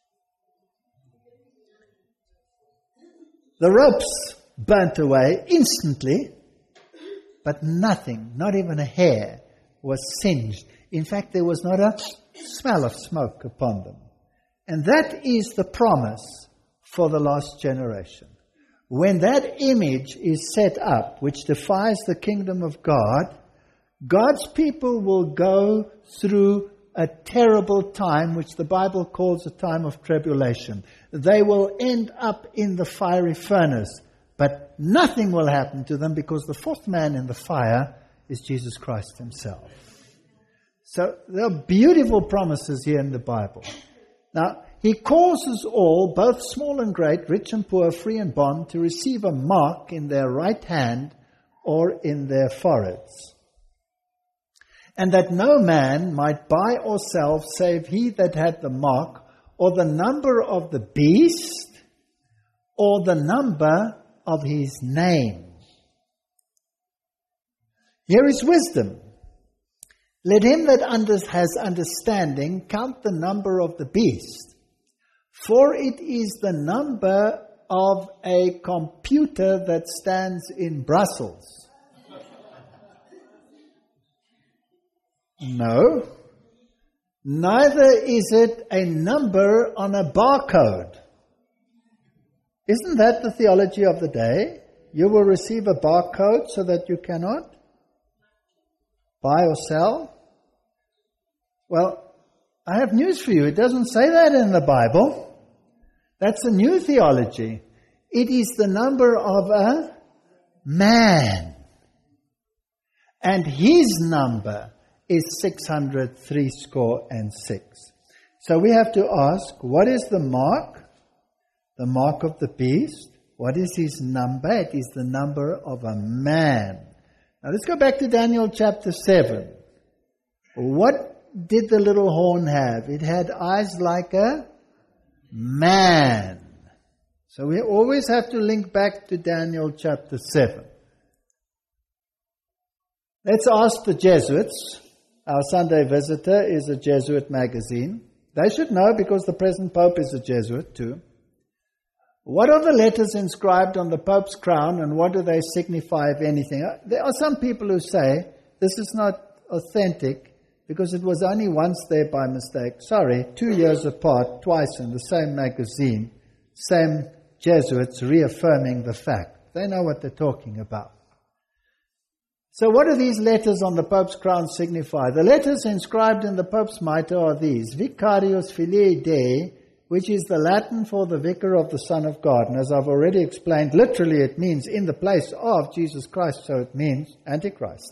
Speaker 1: The ropes burnt away instantly, but nothing, not even a hair, was singed. In fact, there was not a smell of smoke upon them. And that is the promise for the last generation. When that image is set up, which defies the kingdom of God, God's people will go through a terrible time, which the Bible calls a time of tribulation. They will end up in the fiery furnace, but nothing will happen to them because the fourth man in the fire is Jesus Christ himself. So there are beautiful promises here in the Bible. Now, he causes all, both small and great, rich and poor, free and bond, to receive a mark in their right hand or in their foreheads. And that no man might buy or sell save he that had the mark, or the number of the beast, or the number of his name. Here is wisdom. Let him that under, has understanding count the number of the beast, for it is the number of a computer that stands in Brussels. No, neither is it a number on a barcode. Isn't that the theology of the day? You will receive a barcode so that you cannot buy or sell. Well, I have news for you. It doesn't say that in the Bible. That's a new theology. It is the number of a man. And his number is six hundred three score and six. So we have to ask, what is the mark? The mark of the beast. What is his number? It is the number of a man. Now let's go back to Daniel chapter seven. What did the little horn have? It had eyes like a man. So we always have to link back to Daniel chapter seven. Let's ask the Jesuits. Our Sunday Visitor is a Jesuit magazine. They should know because the present Pope is a Jesuit too. What are the letters inscribed on the Pope's crown and what do they signify, if anything? There are some people who say this is not authentic because it was only once there by mistake. Sorry, two years apart, twice in the same magazine, same Jesuits reaffirming the fact. They know what they're talking about. So what do these letters on the Pope's crown signify? The letters inscribed in the Pope's mitre are these: Vicarius Filii Dei, which is the Latin for the Vicar of the Son of God. And as I've already explained, literally it means in the place of Jesus Christ, so it means Antichrist.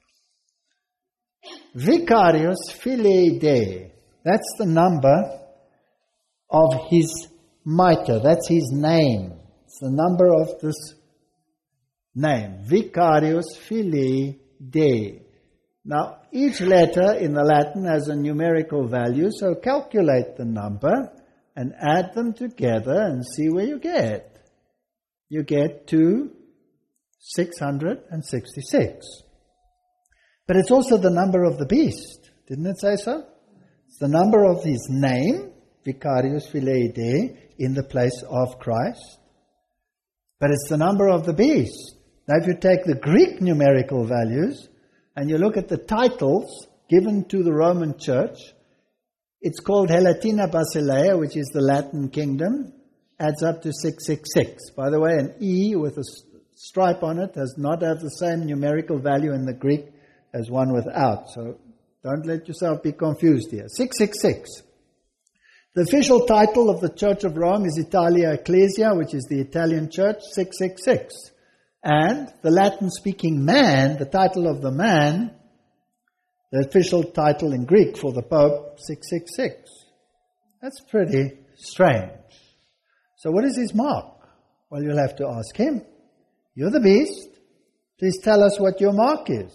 Speaker 1: Vicarius Filii Dei. That's the number of his mitre. That's his name. It's the number of this name. Vicarius Filii Dei. Now, each letter in the Latin has a numerical value, so calculate the number. and add them together and see where you get. You get to six hundred sixty-six. But it's also the number of the beast. Didn't it say so? It's the number of his name, Vicarius Filii Dei, in the place of Christ. But it's the number of the beast. Now if you take the Greek numerical values and you look at the titles given to the Roman Church, it's called Helatina Basileia, which is the Latin kingdom, adds up to six six six. By the way, an E with a stripe on it does not have the same numerical value in the Greek as one without. So don't let yourself be confused here. six six six. The official title of the Church of Rome is Italia Ecclesia, which is the Italian church, six six six. And the Latin-speaking man, the title of the man, the official title in Greek for the Pope, six six six. That's pretty strange. So what is his mark? Well, you'll have to ask him. You're the beast. Please tell us what your mark is.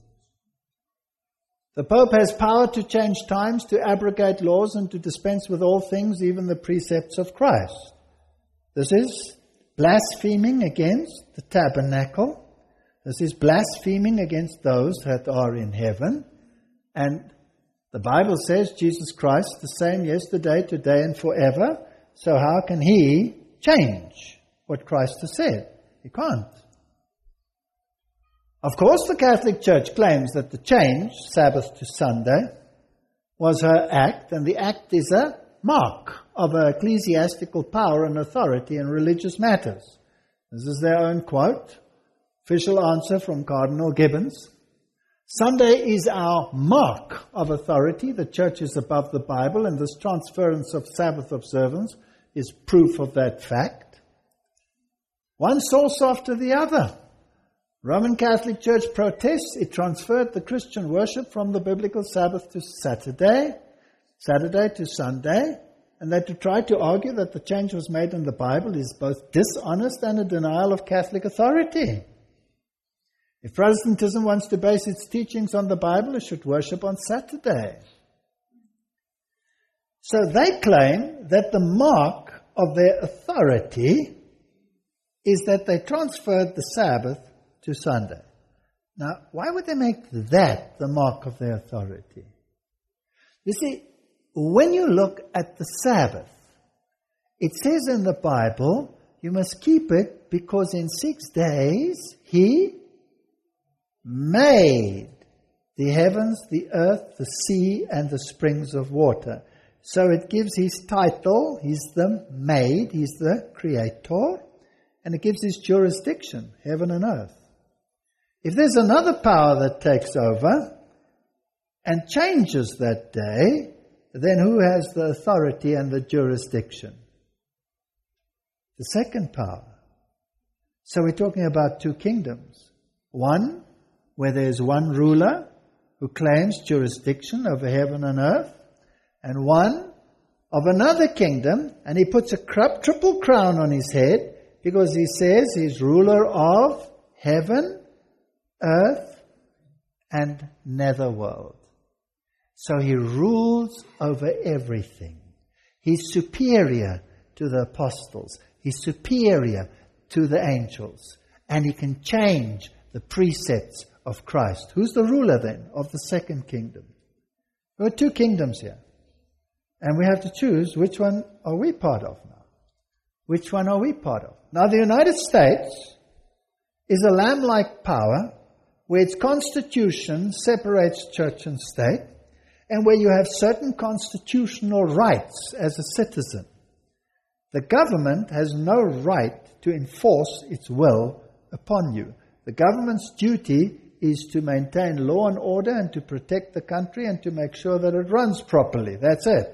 Speaker 1: The Pope has power to change times, to abrogate laws, and to dispense with all things, even the precepts of Christ. This is blaspheming against the tabernacle. This is blaspheming against those that are in heaven. And the Bible says Jesus Christ, the same yesterday, today, and forever. So how can he change what Christ has said? He can't. Of course, the Catholic Church claims that the change, Sabbath to Sunday, was her act, and the act is a mark of her ecclesiastical power and authority in religious matters. This is their own quote, official answer from Cardinal Gibbons. Sunday is our mark of authority. The Church is above the Bible, and this transference of Sabbath observance is proof of that fact. One source after the other. Roman Catholic Church protests it transferred the Christian worship from the biblical Sabbath to Saturday, Saturday to Sunday, and that to try to argue that the change was made in the Bible is both dishonest and a denial of Catholic authority. If Protestantism wants to base its teachings on the Bible, it should worship on Saturday. So they claim that the mark of their authority is that they transferred the Sabbath to Sunday. Now, why would they make that the mark of their authority? You see, when you look at the Sabbath, it says in the Bible, you must keep it because in six days he made the heavens, the earth, the sea, and the springs of water. So it gives his title, he's the made, he's the creator, and it gives his jurisdiction, heaven and earth. If there's another power that takes over and changes that day, then who has the authority and the jurisdiction? The second power. So we're talking about two kingdoms. One, where there's one ruler who claims jurisdiction over heaven and earth, and one of another kingdom, and he puts a triple crown on his head because he says he's ruler of heaven, earth, and netherworld. So he rules over everything. He's superior to the apostles. He's superior to the angels. And he can change the precepts of Christ. Who's the ruler then of the second kingdom? There are two kingdoms here. And we have to choose which one are we part of now. Which one are we part of? Now the United States is a lamb-like power where its constitution separates church and state, and where you have certain constitutional rights as a citizen. The government has no right to enforce its will upon you. The government's duty is to maintain law and order and to protect the country and to make sure that it runs properly. That's it.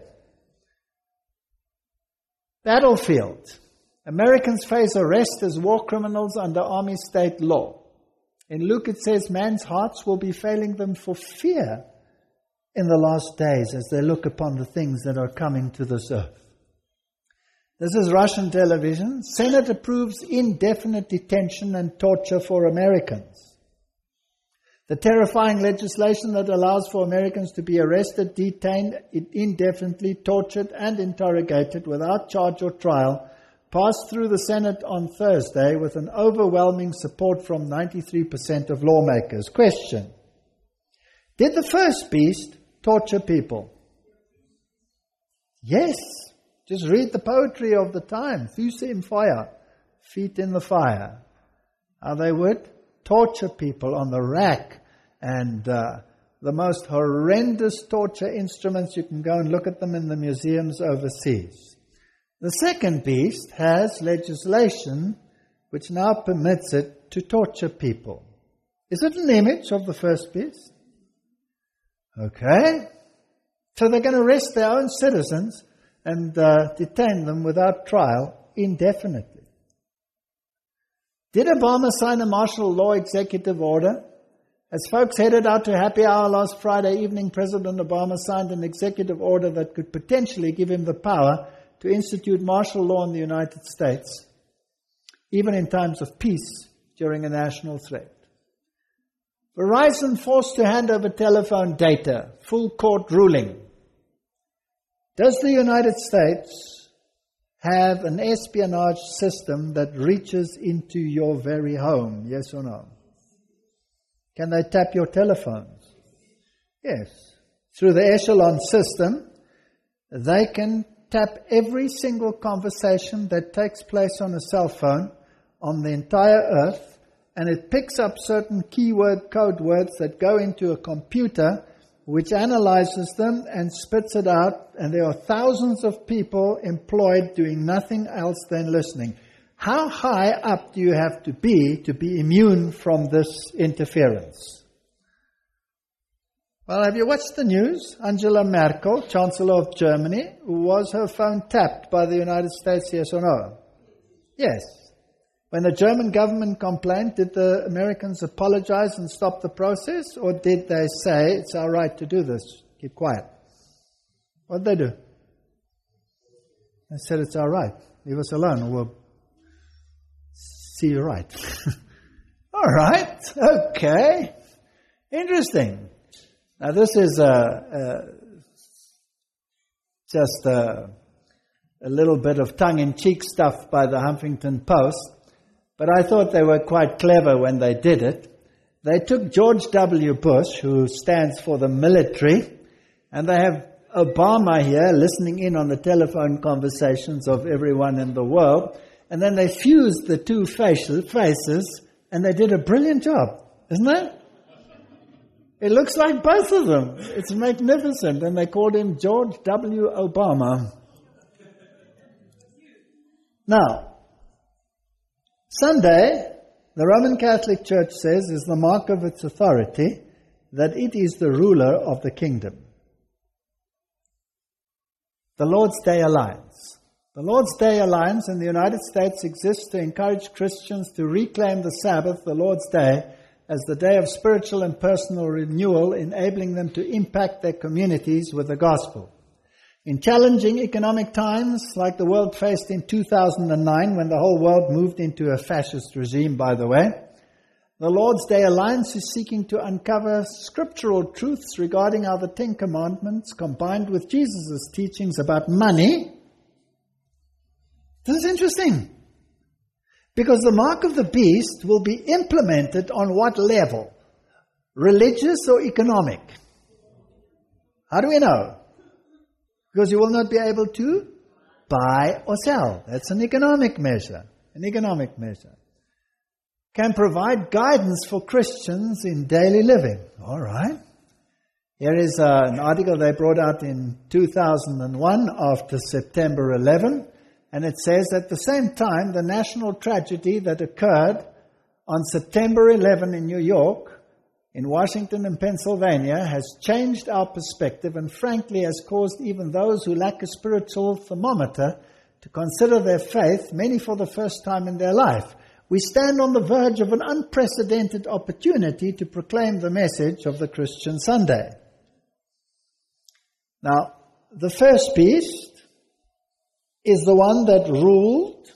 Speaker 1: Battlefield. Americans face arrest as war criminals under army state law. In Luke it says man's hearts will be failing them for fear in the last days as they look upon the things that are coming to this earth. This is Russian television. Senate approves indefinite detention and torture for Americans. The terrifying legislation that allows for Americans to be arrested, detained, indefinitely, tortured and interrogated without charge or trial passed through the Senate on Thursday with an overwhelming support from ninety-three percent of lawmakers. Question: did the first beast torture people? Yes. Just read the poetry of the time. Füße im Feuer, feet in the fire. How they would torture people on the rack, and uh, the most horrendous torture instruments. You can go and look at them in the museums overseas. The second beast has legislation which now permits it to torture people. Is it an image of the first beast? Okay. So they're going to arrest their own citizens and uh, detain them without trial indefinitely. Did Obama sign a martial law executive order? As folks headed out to happy hour last Friday evening, President Obama signed an executive order that could potentially give him the power to institute martial law in the United States, even in times of peace during a national threat. Verizon forced to hand over telephone data, full court ruling. Does the United States have an espionage system that reaches into your very home? Yes or no? Can they tap your telephones? Yes. Through the Echelon system, they can tap every single conversation that takes place on a cell phone on the entire earth, and it picks up certain keyword code words that go into a computer which analyzes them and spits it out, and there are thousands of people employed doing nothing else than listening. How high up do you have to be to be immune from this interference? Well, have you watched the news? Angela Merkel, Chancellor of Germany, was her phone tapped by the United States, yes or no? Yes. When the German government complained, did the Americans apologize and stop the process? Or did they say, it's our right to do this, keep quiet? What did they do? They said, it's our right, leave us alone, or we'll see you right. All right, okay, interesting. Now this is a, a, just a, a little bit of tongue-in-cheek stuff by the Huffington Post, but I thought they were quite clever when they did it. They took George W. Bush, who stands for the military, and they have Obama here listening in on the telephone conversations of everyone in the world, and then they fused the two facial faces, and they did a brilliant job, isn't it? It looks like both of them. It's magnificent. And they called him George W. Obama. Now, Sunday, the Roman Catholic Church says, is the mark of its authority that it is the ruler of the kingdom. The Lord's Day Alliance. The Lord's Day Alliance in the United States exists to encourage Christians to reclaim the Sabbath, the Lord's Day, as the day of spiritual and personal renewal, enabling them to impact their communities with the gospel. In challenging economic times, like the world faced in two thousand nine, when the whole world moved into a fascist regime, by the way, the Lord's Day Alliance is seeking to uncover scriptural truths regarding how the Ten Commandments, combined with Jesus' teachings about money. This is interesting. Because the mark of the beast will be implemented on what level? Religious or economic? How do we know? Because you will not be able to buy or sell. That's an economic measure. An economic measure. Can provide guidance for Christians in daily living. All right. Here is uh, an article they brought out in two thousand one after September eleventh. And it says, at the same time, the national tragedy that occurred on September eleventh in New York, in Washington and Pennsylvania, has changed our perspective and frankly has caused even those who lack a spiritual thermometer to consider their faith, many for the first time in their life. We stand on the verge of an unprecedented opportunity to proclaim the message of the Christian Sunday. Now, the first beast is the one that ruled,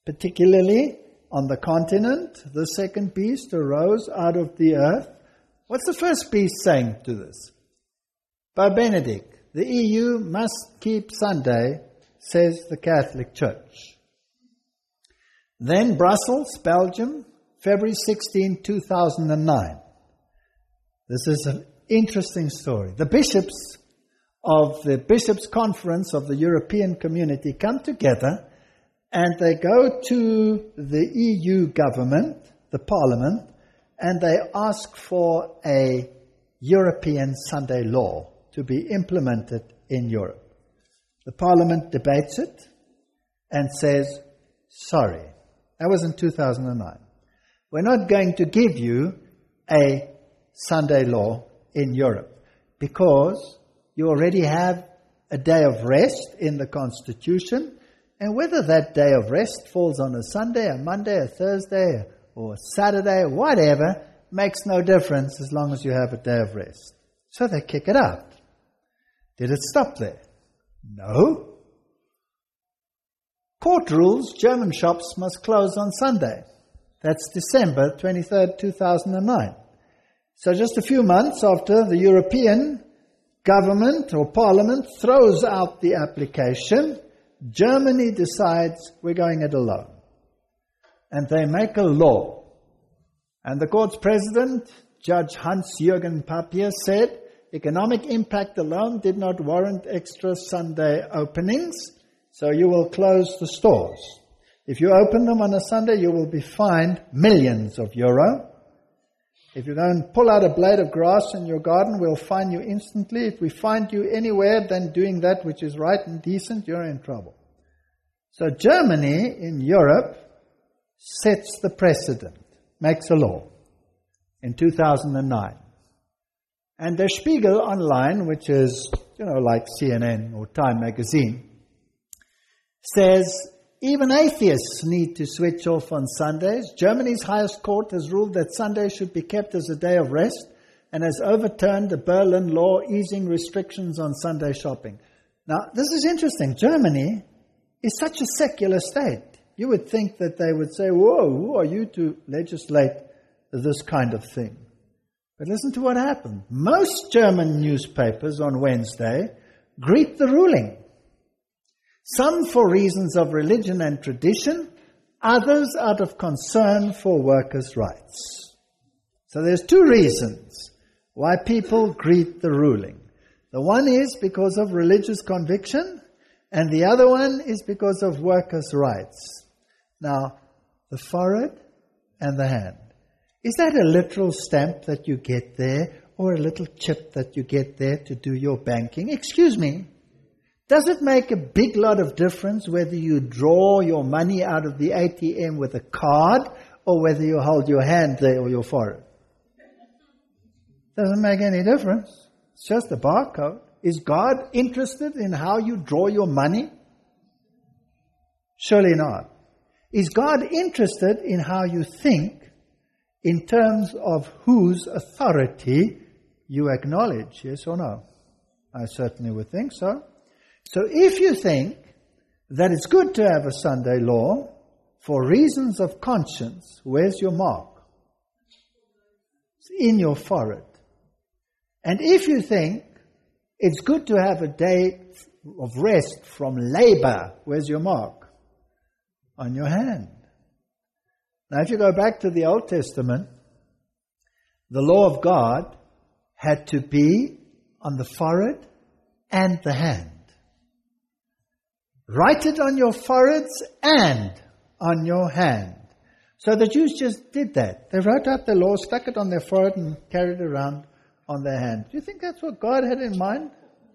Speaker 1: particularly on the continent. The second beast arose out of the earth. What's the first beast saying to this? Pope Benedict, the E U must keep Sunday, says the Catholic Church. Then Brussels, Belgium, February sixteenth, two thousand nine. This is an interesting story. The bishops of the Bishops' Conference of the European Community come together and they go to the E U government, the parliament, and they ask for a European Sunday law to be implemented in Europe. The parliament debates it and says, sorry, that was in two thousand nine. We're not going to give you a Sunday law in Europe because you already have a day of rest in the Constitution, and whether that day of rest falls on a Sunday, a Monday, a Thursday, or a Saturday, whatever, makes no difference as long as you have a day of rest. So they kick it out. Did it stop there? No. Court rules German shops must close on Sunday. That's December twenty-third, two thousand nine. So just a few months after the European government or parliament throws out the application, Germany decides we're going it alone. And they make a law. And the court's president, Judge Hans-Jürgen Papier, said economic impact alone did not warrant extra Sunday openings, so you will close the stores. If you open them on a Sunday, you will be fined millions of euro. If you go and pull out a blade of grass in your garden, we'll fine you instantly. If we find you anywhere than doing that which is right and decent, you're in trouble. So Germany in Europe sets the precedent, makes a law in two thousand nine. And Der Spiegel Online, which is, you know, like C N N or Time magazine, says even atheists need to switch off on Sundays. Germany's highest court has ruled that Sunday should be kept as a day of rest and has overturned the Berlin law easing restrictions on Sunday shopping. Now, this is interesting. Germany is such a secular state. You would think that they would say, whoa, who are you to legislate this kind of thing? But listen to what happened. Most German newspapers on Wednesday greet the ruling. Some for reasons of religion and tradition, others out of concern for workers' rights. So there's two reasons why people greet the ruling. The one is because of religious conviction, and the other one is because of workers' rights. Now, the forehead and the hand. Is that a literal stamp that you get there, or a little chip that you get there to do your banking? Excuse me. Does it make a big lot of difference whether you draw your money out of the A T M with a card or whether you hold your hand there or your forehead? Doesn't make any difference. It's just a barcode. Is God interested in how you draw your money? Surely not. Is God interested in how you think in terms of whose authority you acknowledge? Yes or no? I certainly would think so. So if you think that it's good to have a Sunday law for reasons of conscience, where's your mark? It's in your forehead. And if you think it's good to have a day of rest from labor, where's your mark? On your hand. Now if you go back to the Old Testament, the law of God had to be on the forehead and the hand. Write it on your foreheads and on your hand. So the Jews just did that. They wrote out the law, stuck it on their forehead and carried it around on their hand. Do you think that's what God had in mind?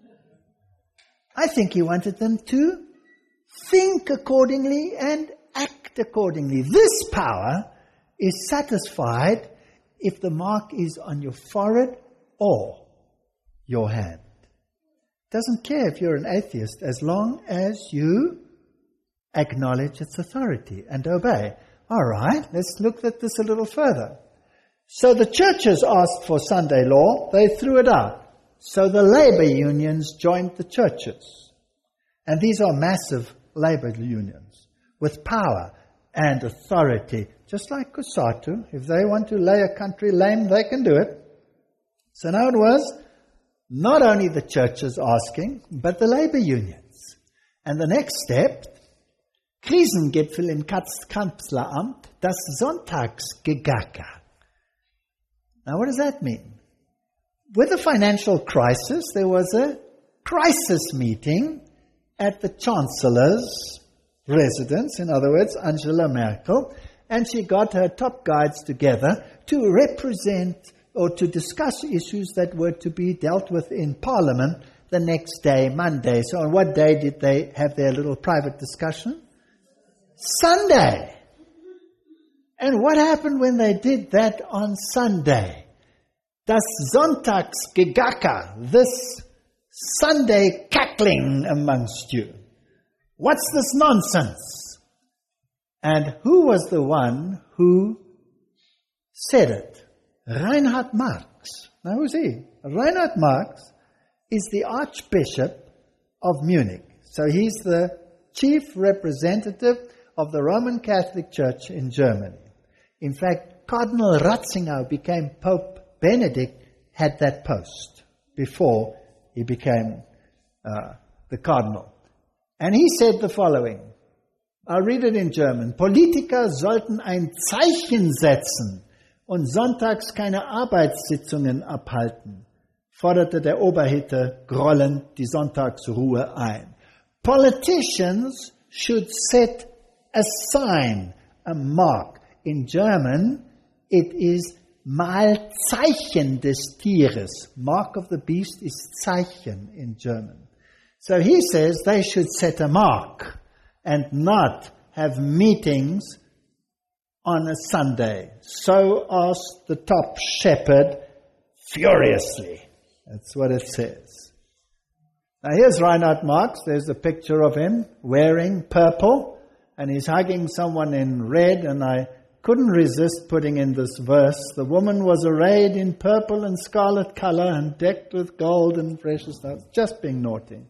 Speaker 1: I think He wanted them to think accordingly and act accordingly. This power is satisfied if the mark is on your forehead or your hand. Doesn't care if you're an atheist as long as you acknowledge its authority and obey. All right, let's look at this a little further. So the churches asked for Sunday law, they threw it out. So the labor unions joined the churches. And these are massive labor unions with power and authority. Just like COSATU, if they want to lay a country lame, they can do it. So now it was not only the churches asking, but the labor unions. And the next step, Krisengipfel im Kanzleramt, das Sonntagsgegacker. Now what does that mean? With the financial crisis, there was a crisis meeting at the Chancellor's residence, in other words, Angela Merkel, and she got her top guides together to represent or to discuss issues that were to be dealt with in Parliament the next day, Monday. So on what day did they have their little private discussion? Sunday. And what happened when they did that on Sunday? Das Sonntagsgegacker, this Sunday cackling amongst you. What's this nonsense? And who was the one who said it? Reinhard Marx. Now who's he? Reinhard Marx is the Archbishop of Munich. So he's the chief representative of the Roman Catholic Church in Germany. In fact, Cardinal Ratzinger became Pope Benedict, had that post before he became uh, the cardinal. And he said the following. I'll read it in German. Politiker sollten ein Zeichen setzen und sonntags keine Arbeitssitzungen abhalten, forderte der Oberhitte grollend die Sonntagsruhe ein. Politicians should set a sign, a mark. In German, it is Malzeichen des Tieres. Mark of the beast is Zeichen in German. So he says they should set a mark and not have meetings on a Sunday. So asked the top shepherd furiously. That's what it says. Now here's Reinhard Marx. There's a picture of him wearing purple, and he's hugging someone in red, and I couldn't resist putting in this verse. The woman was arrayed in purple and scarlet color and decked with gold and precious stones. Just being naughty.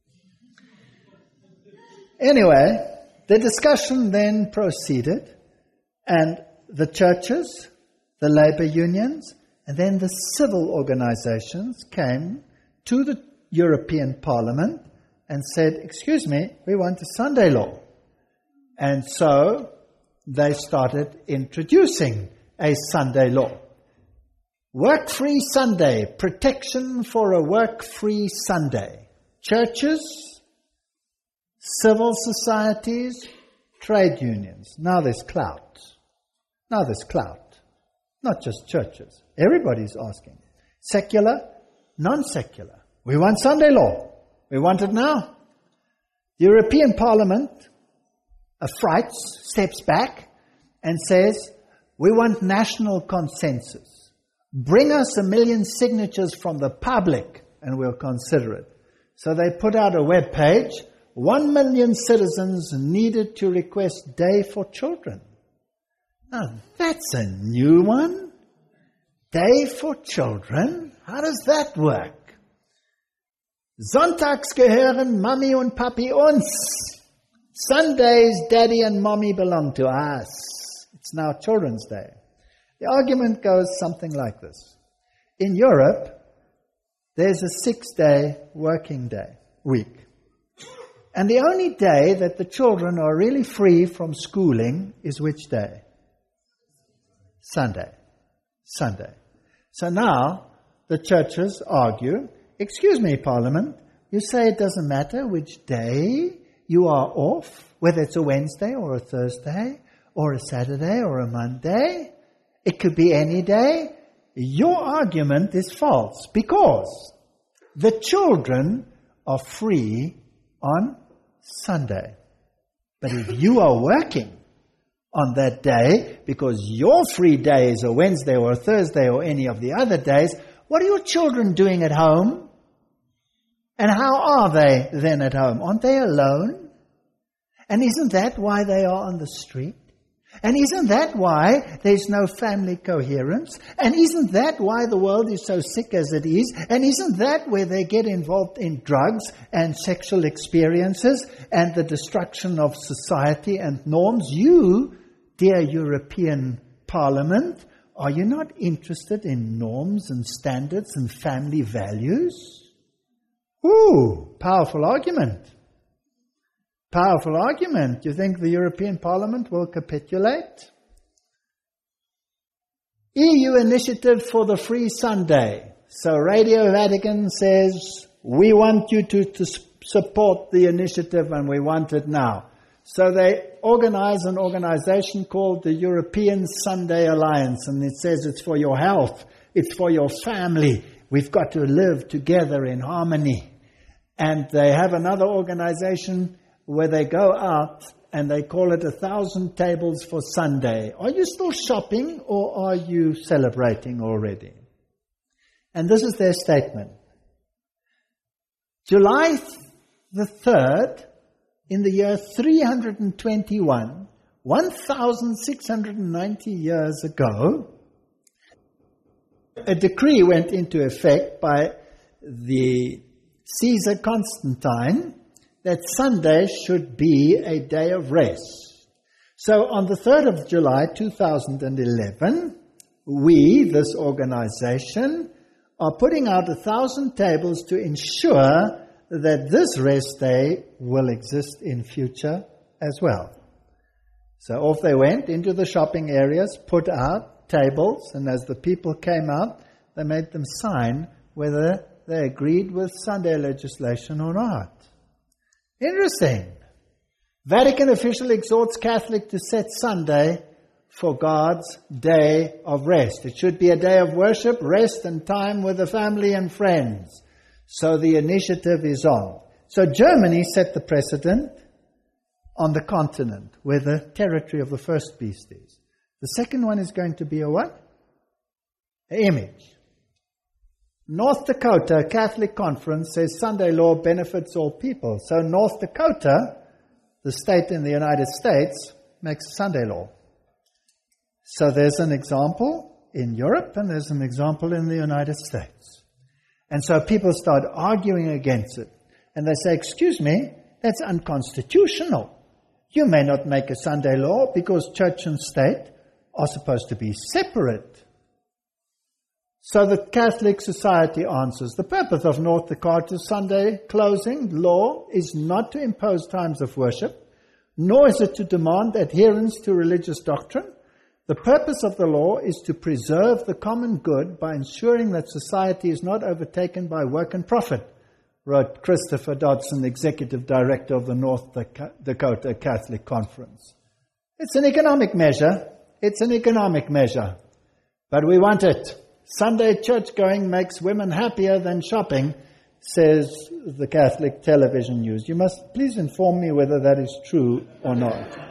Speaker 1: Anyway, the discussion then proceeded, and the churches, the labor unions, and then the civil organizations came to the European Parliament and said, excuse me, we want a Sunday law. And so they started introducing a Sunday law. Work-free Sunday, protection for a work-free Sunday. Churches, civil societies, trade unions. Now there's clout. Now there's clout. Not just churches. Everybody's asking. Secular, non-secular. We want Sunday law. We want it now. The European Parliament affrights, steps back, and says, we want national consensus. Bring us a million signatures from the public, and we'll consider it. So they put out a web page. One million citizens needed to request day for children. Now, that's a new one. Day for children? How does that work? Sonntags gehören Mami und Papi uns. Sundays, Daddy and Mommy belong to us. It's now Children's Day. The argument goes something like this. In Europe, there's a six-day working day, week. And the only day that the children are really free from schooling is which day? Sunday. Sunday. So now the churches argue, excuse me, Parliament, you say it doesn't matter which day you are off, whether it's a Wednesday or a Thursday or a Saturday or a Monday. It could be any day. Your argument is false because the children are free on Sunday. But if you are working on that day because your free day is a Wednesday or a Thursday or any of the other days, what are your children doing at home? And how are they then at home? Aren't they alone? And isn't that why they are on the street? And isn't that why there's no family coherence? And isn't that why the world is so sick as it is? And isn't that where they get involved in drugs and sexual experiences and the destruction of society and norms? You, dear European Parliament, Are you not interested in norms and standards and family values? Ooh, powerful argument. Powerful argument. Do you think the European Parliament will capitulate? E U initiative for the free Sunday. So Radio Vatican says, we want you to, to support the initiative and we want it now. So they organize an organization called the European Sunday Alliance, and it says it's for your health, it's for your family. We've got to live together in harmony. And they have another organization where they go out and they call it a thousand tables for Sunday. Are you still shopping or are you celebrating already? And this is their statement. July the third, in the year three hundred twenty-one, one thousand six hundred ninety years ago, a decree went into effect by the Caesar Constantine that Sunday should be a day of rest. So on the third of July two thousand eleven, we, this organization, are putting out a thousand tables to ensure that this rest day will exist in future as well. So off they went into the shopping areas, put out tables, and as the people came out, they made them sign whether they agreed with Sunday legislation or not. Interesting. Vatican official exhorts Catholic to set Sunday for God's day of rest. It should be a day of worship, rest, and time with the family and friends. So the initiative is on. So Germany set the precedent on the continent, where the territory of the first beast is. The second one is going to be a what? An image. North Dakota Catholic Conference says Sunday law benefits all people. So North Dakota, the state in the United States, makes Sunday law. So there's an example in Europe and there's an example in the United States. And so people start arguing against it. And they say, excuse me, that's unconstitutional. You may not make a Sunday law because church and state are supposed to be separate. So the Catholic Society answers, the purpose of North Dakota's Sunday closing law is not to impose times of worship, nor is it to demand adherence to religious doctrine. The purpose of the law is to preserve the common good by ensuring that society is not overtaken by work and profit, wrote Christopher Dodson, Executive Director of the North Dakota Catholic Conference. It's an economic measure. It's an economic measure. But we want it. Sunday church going makes women happier than shopping, says the Catholic television news. You must please inform me whether that is true or not.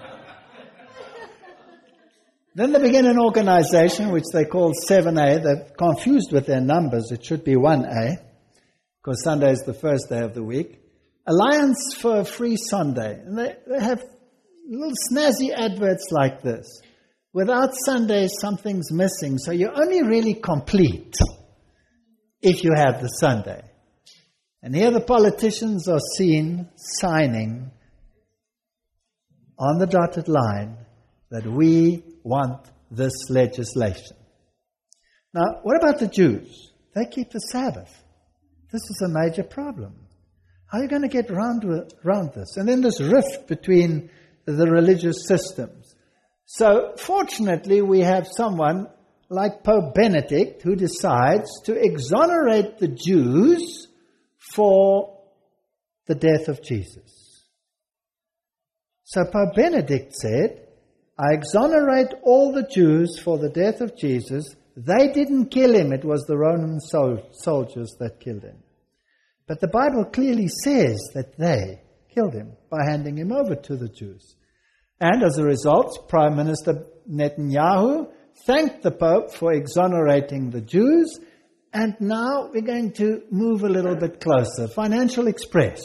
Speaker 1: Then they begin an organization which they call seven A. They're confused with their numbers. It should be one A, because Sunday is the first day of the week. Alliance for a Free Sunday. And they, they have little snazzy adverts like this. Without Sunday, something's missing. So you're only really complete if you have the Sunday. And here the politicians are seen signing on the dotted line that we want this legislation. Now, what about the Jews? They keep the Sabbath. This is a major problem. How are you going to get around, around this? And then this rift between the religious systems. So, fortunately, we have someone like Pope Benedict who decides to exonerate the Jews for the death of Jesus. So Pope Benedict said, I exonerate all the Jews for the death of Jesus. They didn't kill him. It was the Roman sol- soldiers that killed him. But the Bible clearly says that they killed him by handing him over to the Jews. And as a result, Prime Minister Netanyahu thanked the Pope for exonerating the Jews. And now we're going to move a little bit closer. Financial Express.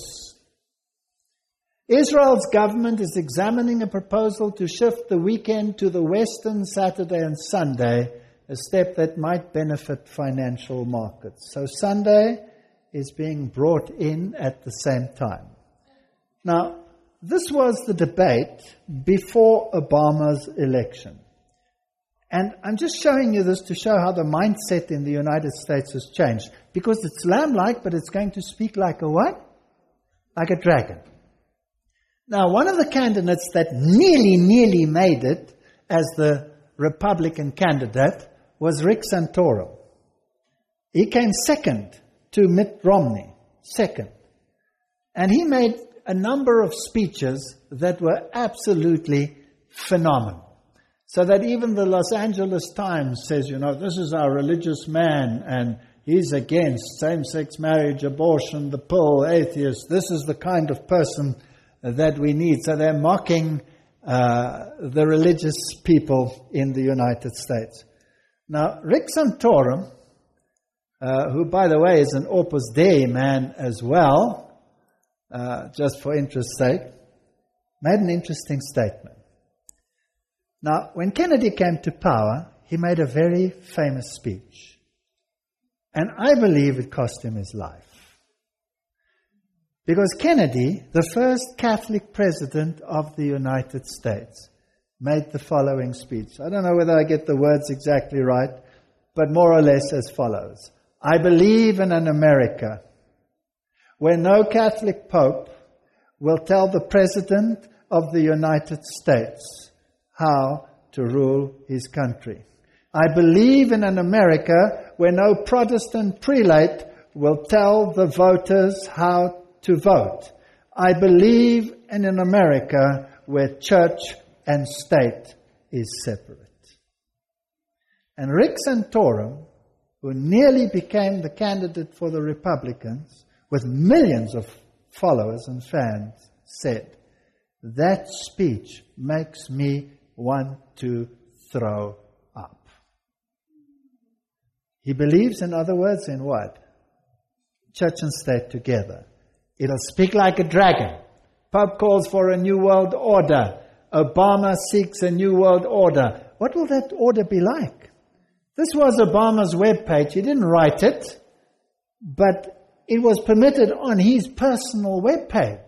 Speaker 1: Israel's government is examining a proposal to shift the weekend to the Western Saturday and Sunday, a step that might benefit financial markets. So Sunday is being brought in at the same time. Now, this was the debate before Obama's election. And I'm just showing you this to show how the mindset in the United States has changed. Because it's lamb-like, but it's going to speak like a what? Like a dragon. Now, one of the candidates that nearly, nearly made it as the Republican candidate was Rick Santorum. He came second to Mitt Romney. Second. And he made a number of speeches that were absolutely phenomenal. So that even the Los Angeles Times says, you know, this is our religious man and he's against same-sex marriage, abortion, the pill, atheist. This is the kind of person that we need. So they're mocking uh, the religious people in the United States. Now, Rick Santorum, uh, who, by the way, is an Opus Dei man as well, uh, just for interest's sake, made an interesting statement. Now, when Kennedy came to power, he made a very famous speech. And I believe it cost him his life. Because Kennedy, the first Catholic president of the United States, made the following speech. I don't know whether I get the words exactly right, but more or less as follows. I believe in an America where no Catholic pope will tell the president of the United States how to rule his country. I believe in an America where no Protestant prelate will tell the voters how to vote. I believe in an America where church and state is separate. And Rick Santorum, who nearly became the candidate for the Republicans, with millions of followers and fans, said, that speech makes me want to throw up. He believes, in other words, in what? Church and state together. It'll speak like a dragon. Pope calls for a new world order. Obama seeks a new world order. What will that order be like? This was Obama's webpage. He didn't write it, but it was permitted on his personal webpage.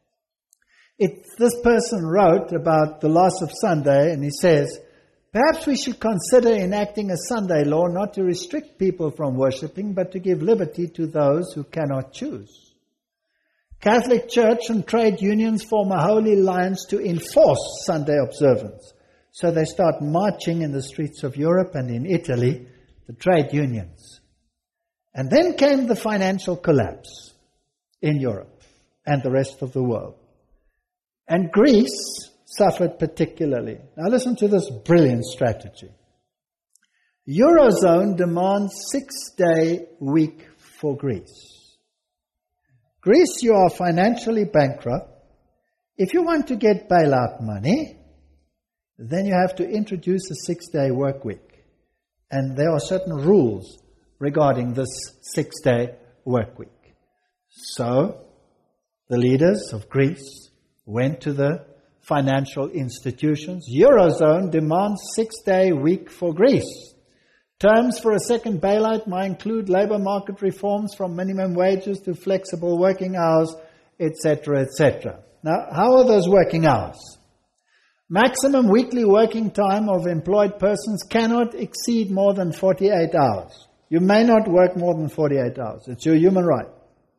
Speaker 1: It, this person wrote about the loss of Sunday, and he says, perhaps we should consider enacting a Sunday law not to restrict people from worshipping, but to give liberty to those who cannot choose. Catholic Church and trade unions form a holy alliance to enforce Sunday observance. So they start marching in the streets of Europe and in Italy, the trade unions. And then came the financial collapse in Europe and the rest of the world. And Greece suffered particularly. Now listen to this brilliant strategy. Eurozone demands six-day week for Greece. Greece, you are financially bankrupt. If you want to get bailout money, then you have to introduce a six-day work week. And there are certain rules regarding this six-day work week. So, the leaders of Greece went to the financial institutions. Eurozone demands six-day week for Greece. Terms for a second bailout might include labor market reforms from minimum wages to flexible working hours, et cetera, et cetera. Now, how are those working hours? Maximum weekly working time of employed persons cannot exceed more than forty-eight hours. You may not work more than forty-eight hours. It's your human right.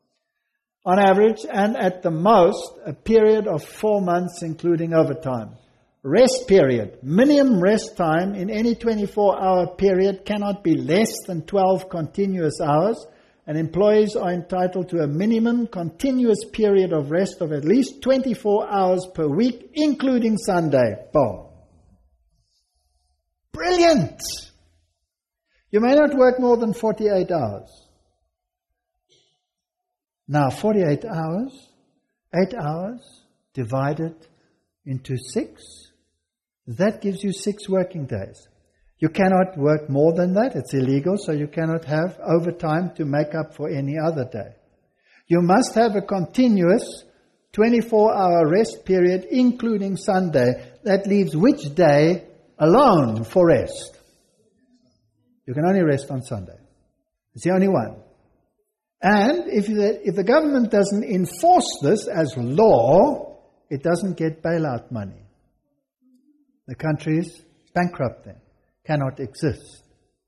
Speaker 1: On average, and at the most, a period of four months, including overtime. Rest period. Minimum rest time in any twenty-four hour period cannot be less than twelve continuous hours, and employees are entitled to a minimum continuous period of rest of at least twenty-four hours per week, including Sunday. Boom. Brilliant! You may not work more than forty-eight hours. Now, forty-eight hours, eight hours divided into six, that gives you six working days. You cannot work more than that. It's illegal, so you cannot have overtime to make up for any other day. You must have a continuous twenty-four hour rest period, including Sunday. That leaves which day alone for rest? You can only rest on Sunday. It's the only one. And if the, if the government doesn't enforce this as law, it doesn't get bailout money. The country is bankrupt then. cannot exist.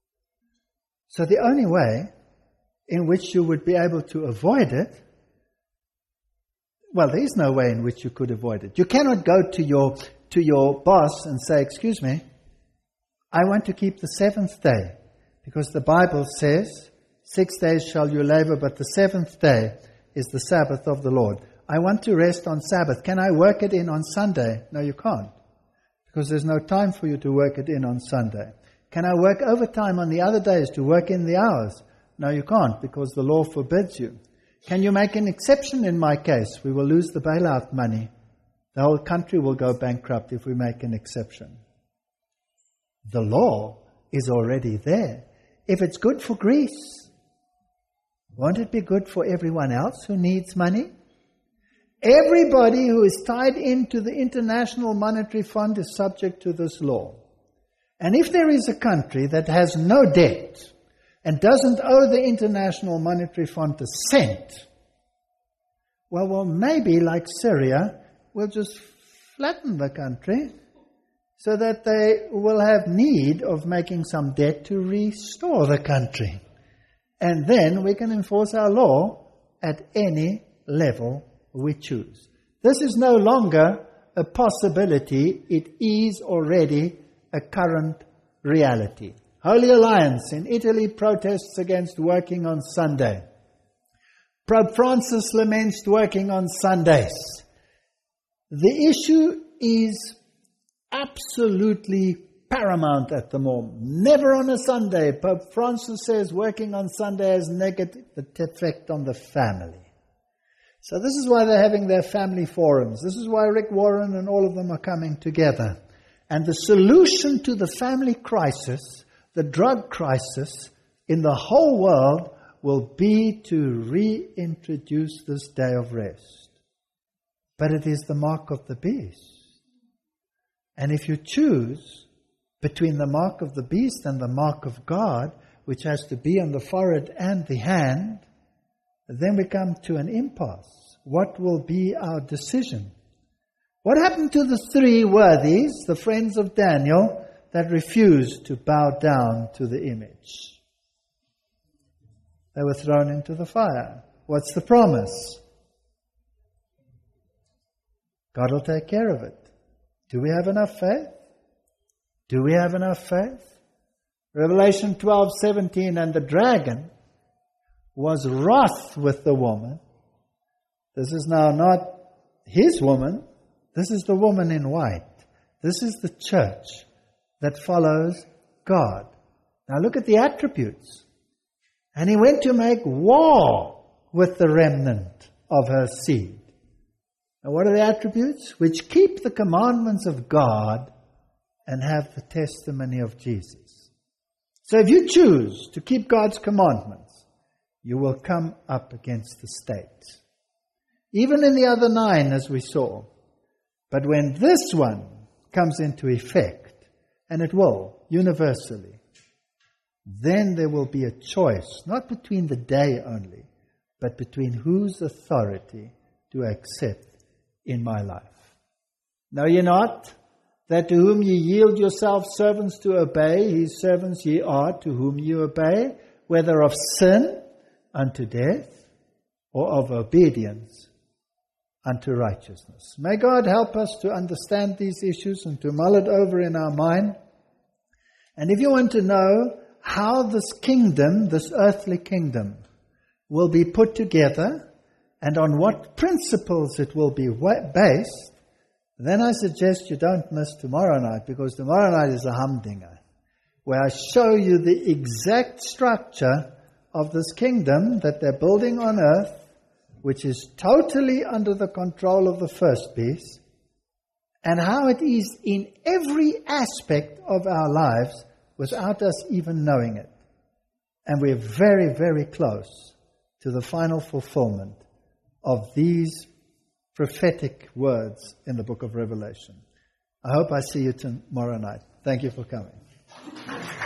Speaker 1: So the only way in which you would be able to avoid it, well, there is no way in which you could avoid it. You cannot go to your to your boss and say, excuse me, I want to keep the seventh day, because the Bible says, six days shall you labor, but the seventh day is the Sabbath of the Lord. I want to rest on Sabbath. Can I work it in on Sunday? No, you can't, because there's no time for you to work it in on Sunday. Can I work overtime on the other days to work in the hours? No, you can't, because the law forbids you. Can you make an exception in my case? We will lose the bailout money. The whole country will go bankrupt if we make an exception. The law is already there. If it's good for Greece, won't it be good for everyone else who needs money? Everybody who is tied into the International Monetary Fund is subject to this law. And if there is a country that has no debt and doesn't owe the International Monetary Fund a cent, well, well, maybe like Syria, we'll just flatten the country so that they will have need of making some debt to restore the country. And then we can enforce our law at any level we choose. This is no longer a possibility. It is already a current reality. Holy Alliance in Italy protests against working on Sunday. Pope Francis laments working on Sundays. The issue is absolutely paramount at the moment. Never on a Sunday. Pope Francis says working on Sunday has negative effect on the family. So this is why they're having their family forums. This is why Rick Warren and all of them are coming together. And the solution to the family crisis, the drug crisis in the whole world, will be to reintroduce this day of rest. But it is the mark of the beast. And if you choose between the mark of the beast and the mark of God, which has to be on the forehead and the hand, then we come to an impasse. What will be our decision? What happened to the three worthies, the friends of Daniel, that refused to bow down to the image? They were thrown into the fire. What's the promise? God will take care of it. Do we have enough faith? Do we have enough faith? Revelation twelve seventeen, and the dragon was wroth with the woman. This is now not his woman. This is the woman in white. This is the church that follows God. Now look at the attributes. And he went to make war with the remnant of her seed. Now what are the attributes? Which keep the commandments of God and have the testimony of Jesus. So if you choose to keep God's commandments, you will come up against the state. Even in the other nine, as we saw. But when this one comes into effect, and it will, universally, then there will be a choice, not between the day only, but between whose authority do I accept in my life. Know ye not that to whom ye yield yourselves servants to obey, his servants ye are to whom ye obey, whether of sin unto death, or of obedience unto righteousness. May God help us to understand these issues and to mull it over in our mind. And if you want to know how this kingdom, this earthly kingdom, will be put together and on what principles it will be based, then I suggest you don't miss tomorrow night, because tomorrow night is a humdinger, where I show you the exact structure of this kingdom that they're building on earth, which is totally under the control of the first beast, and how it is in every aspect of our lives without us even knowing it. And we're very, very close to the final fulfillment of these prophetic words in the book of Revelation. I hope I see you tomorrow night. Thank you for coming.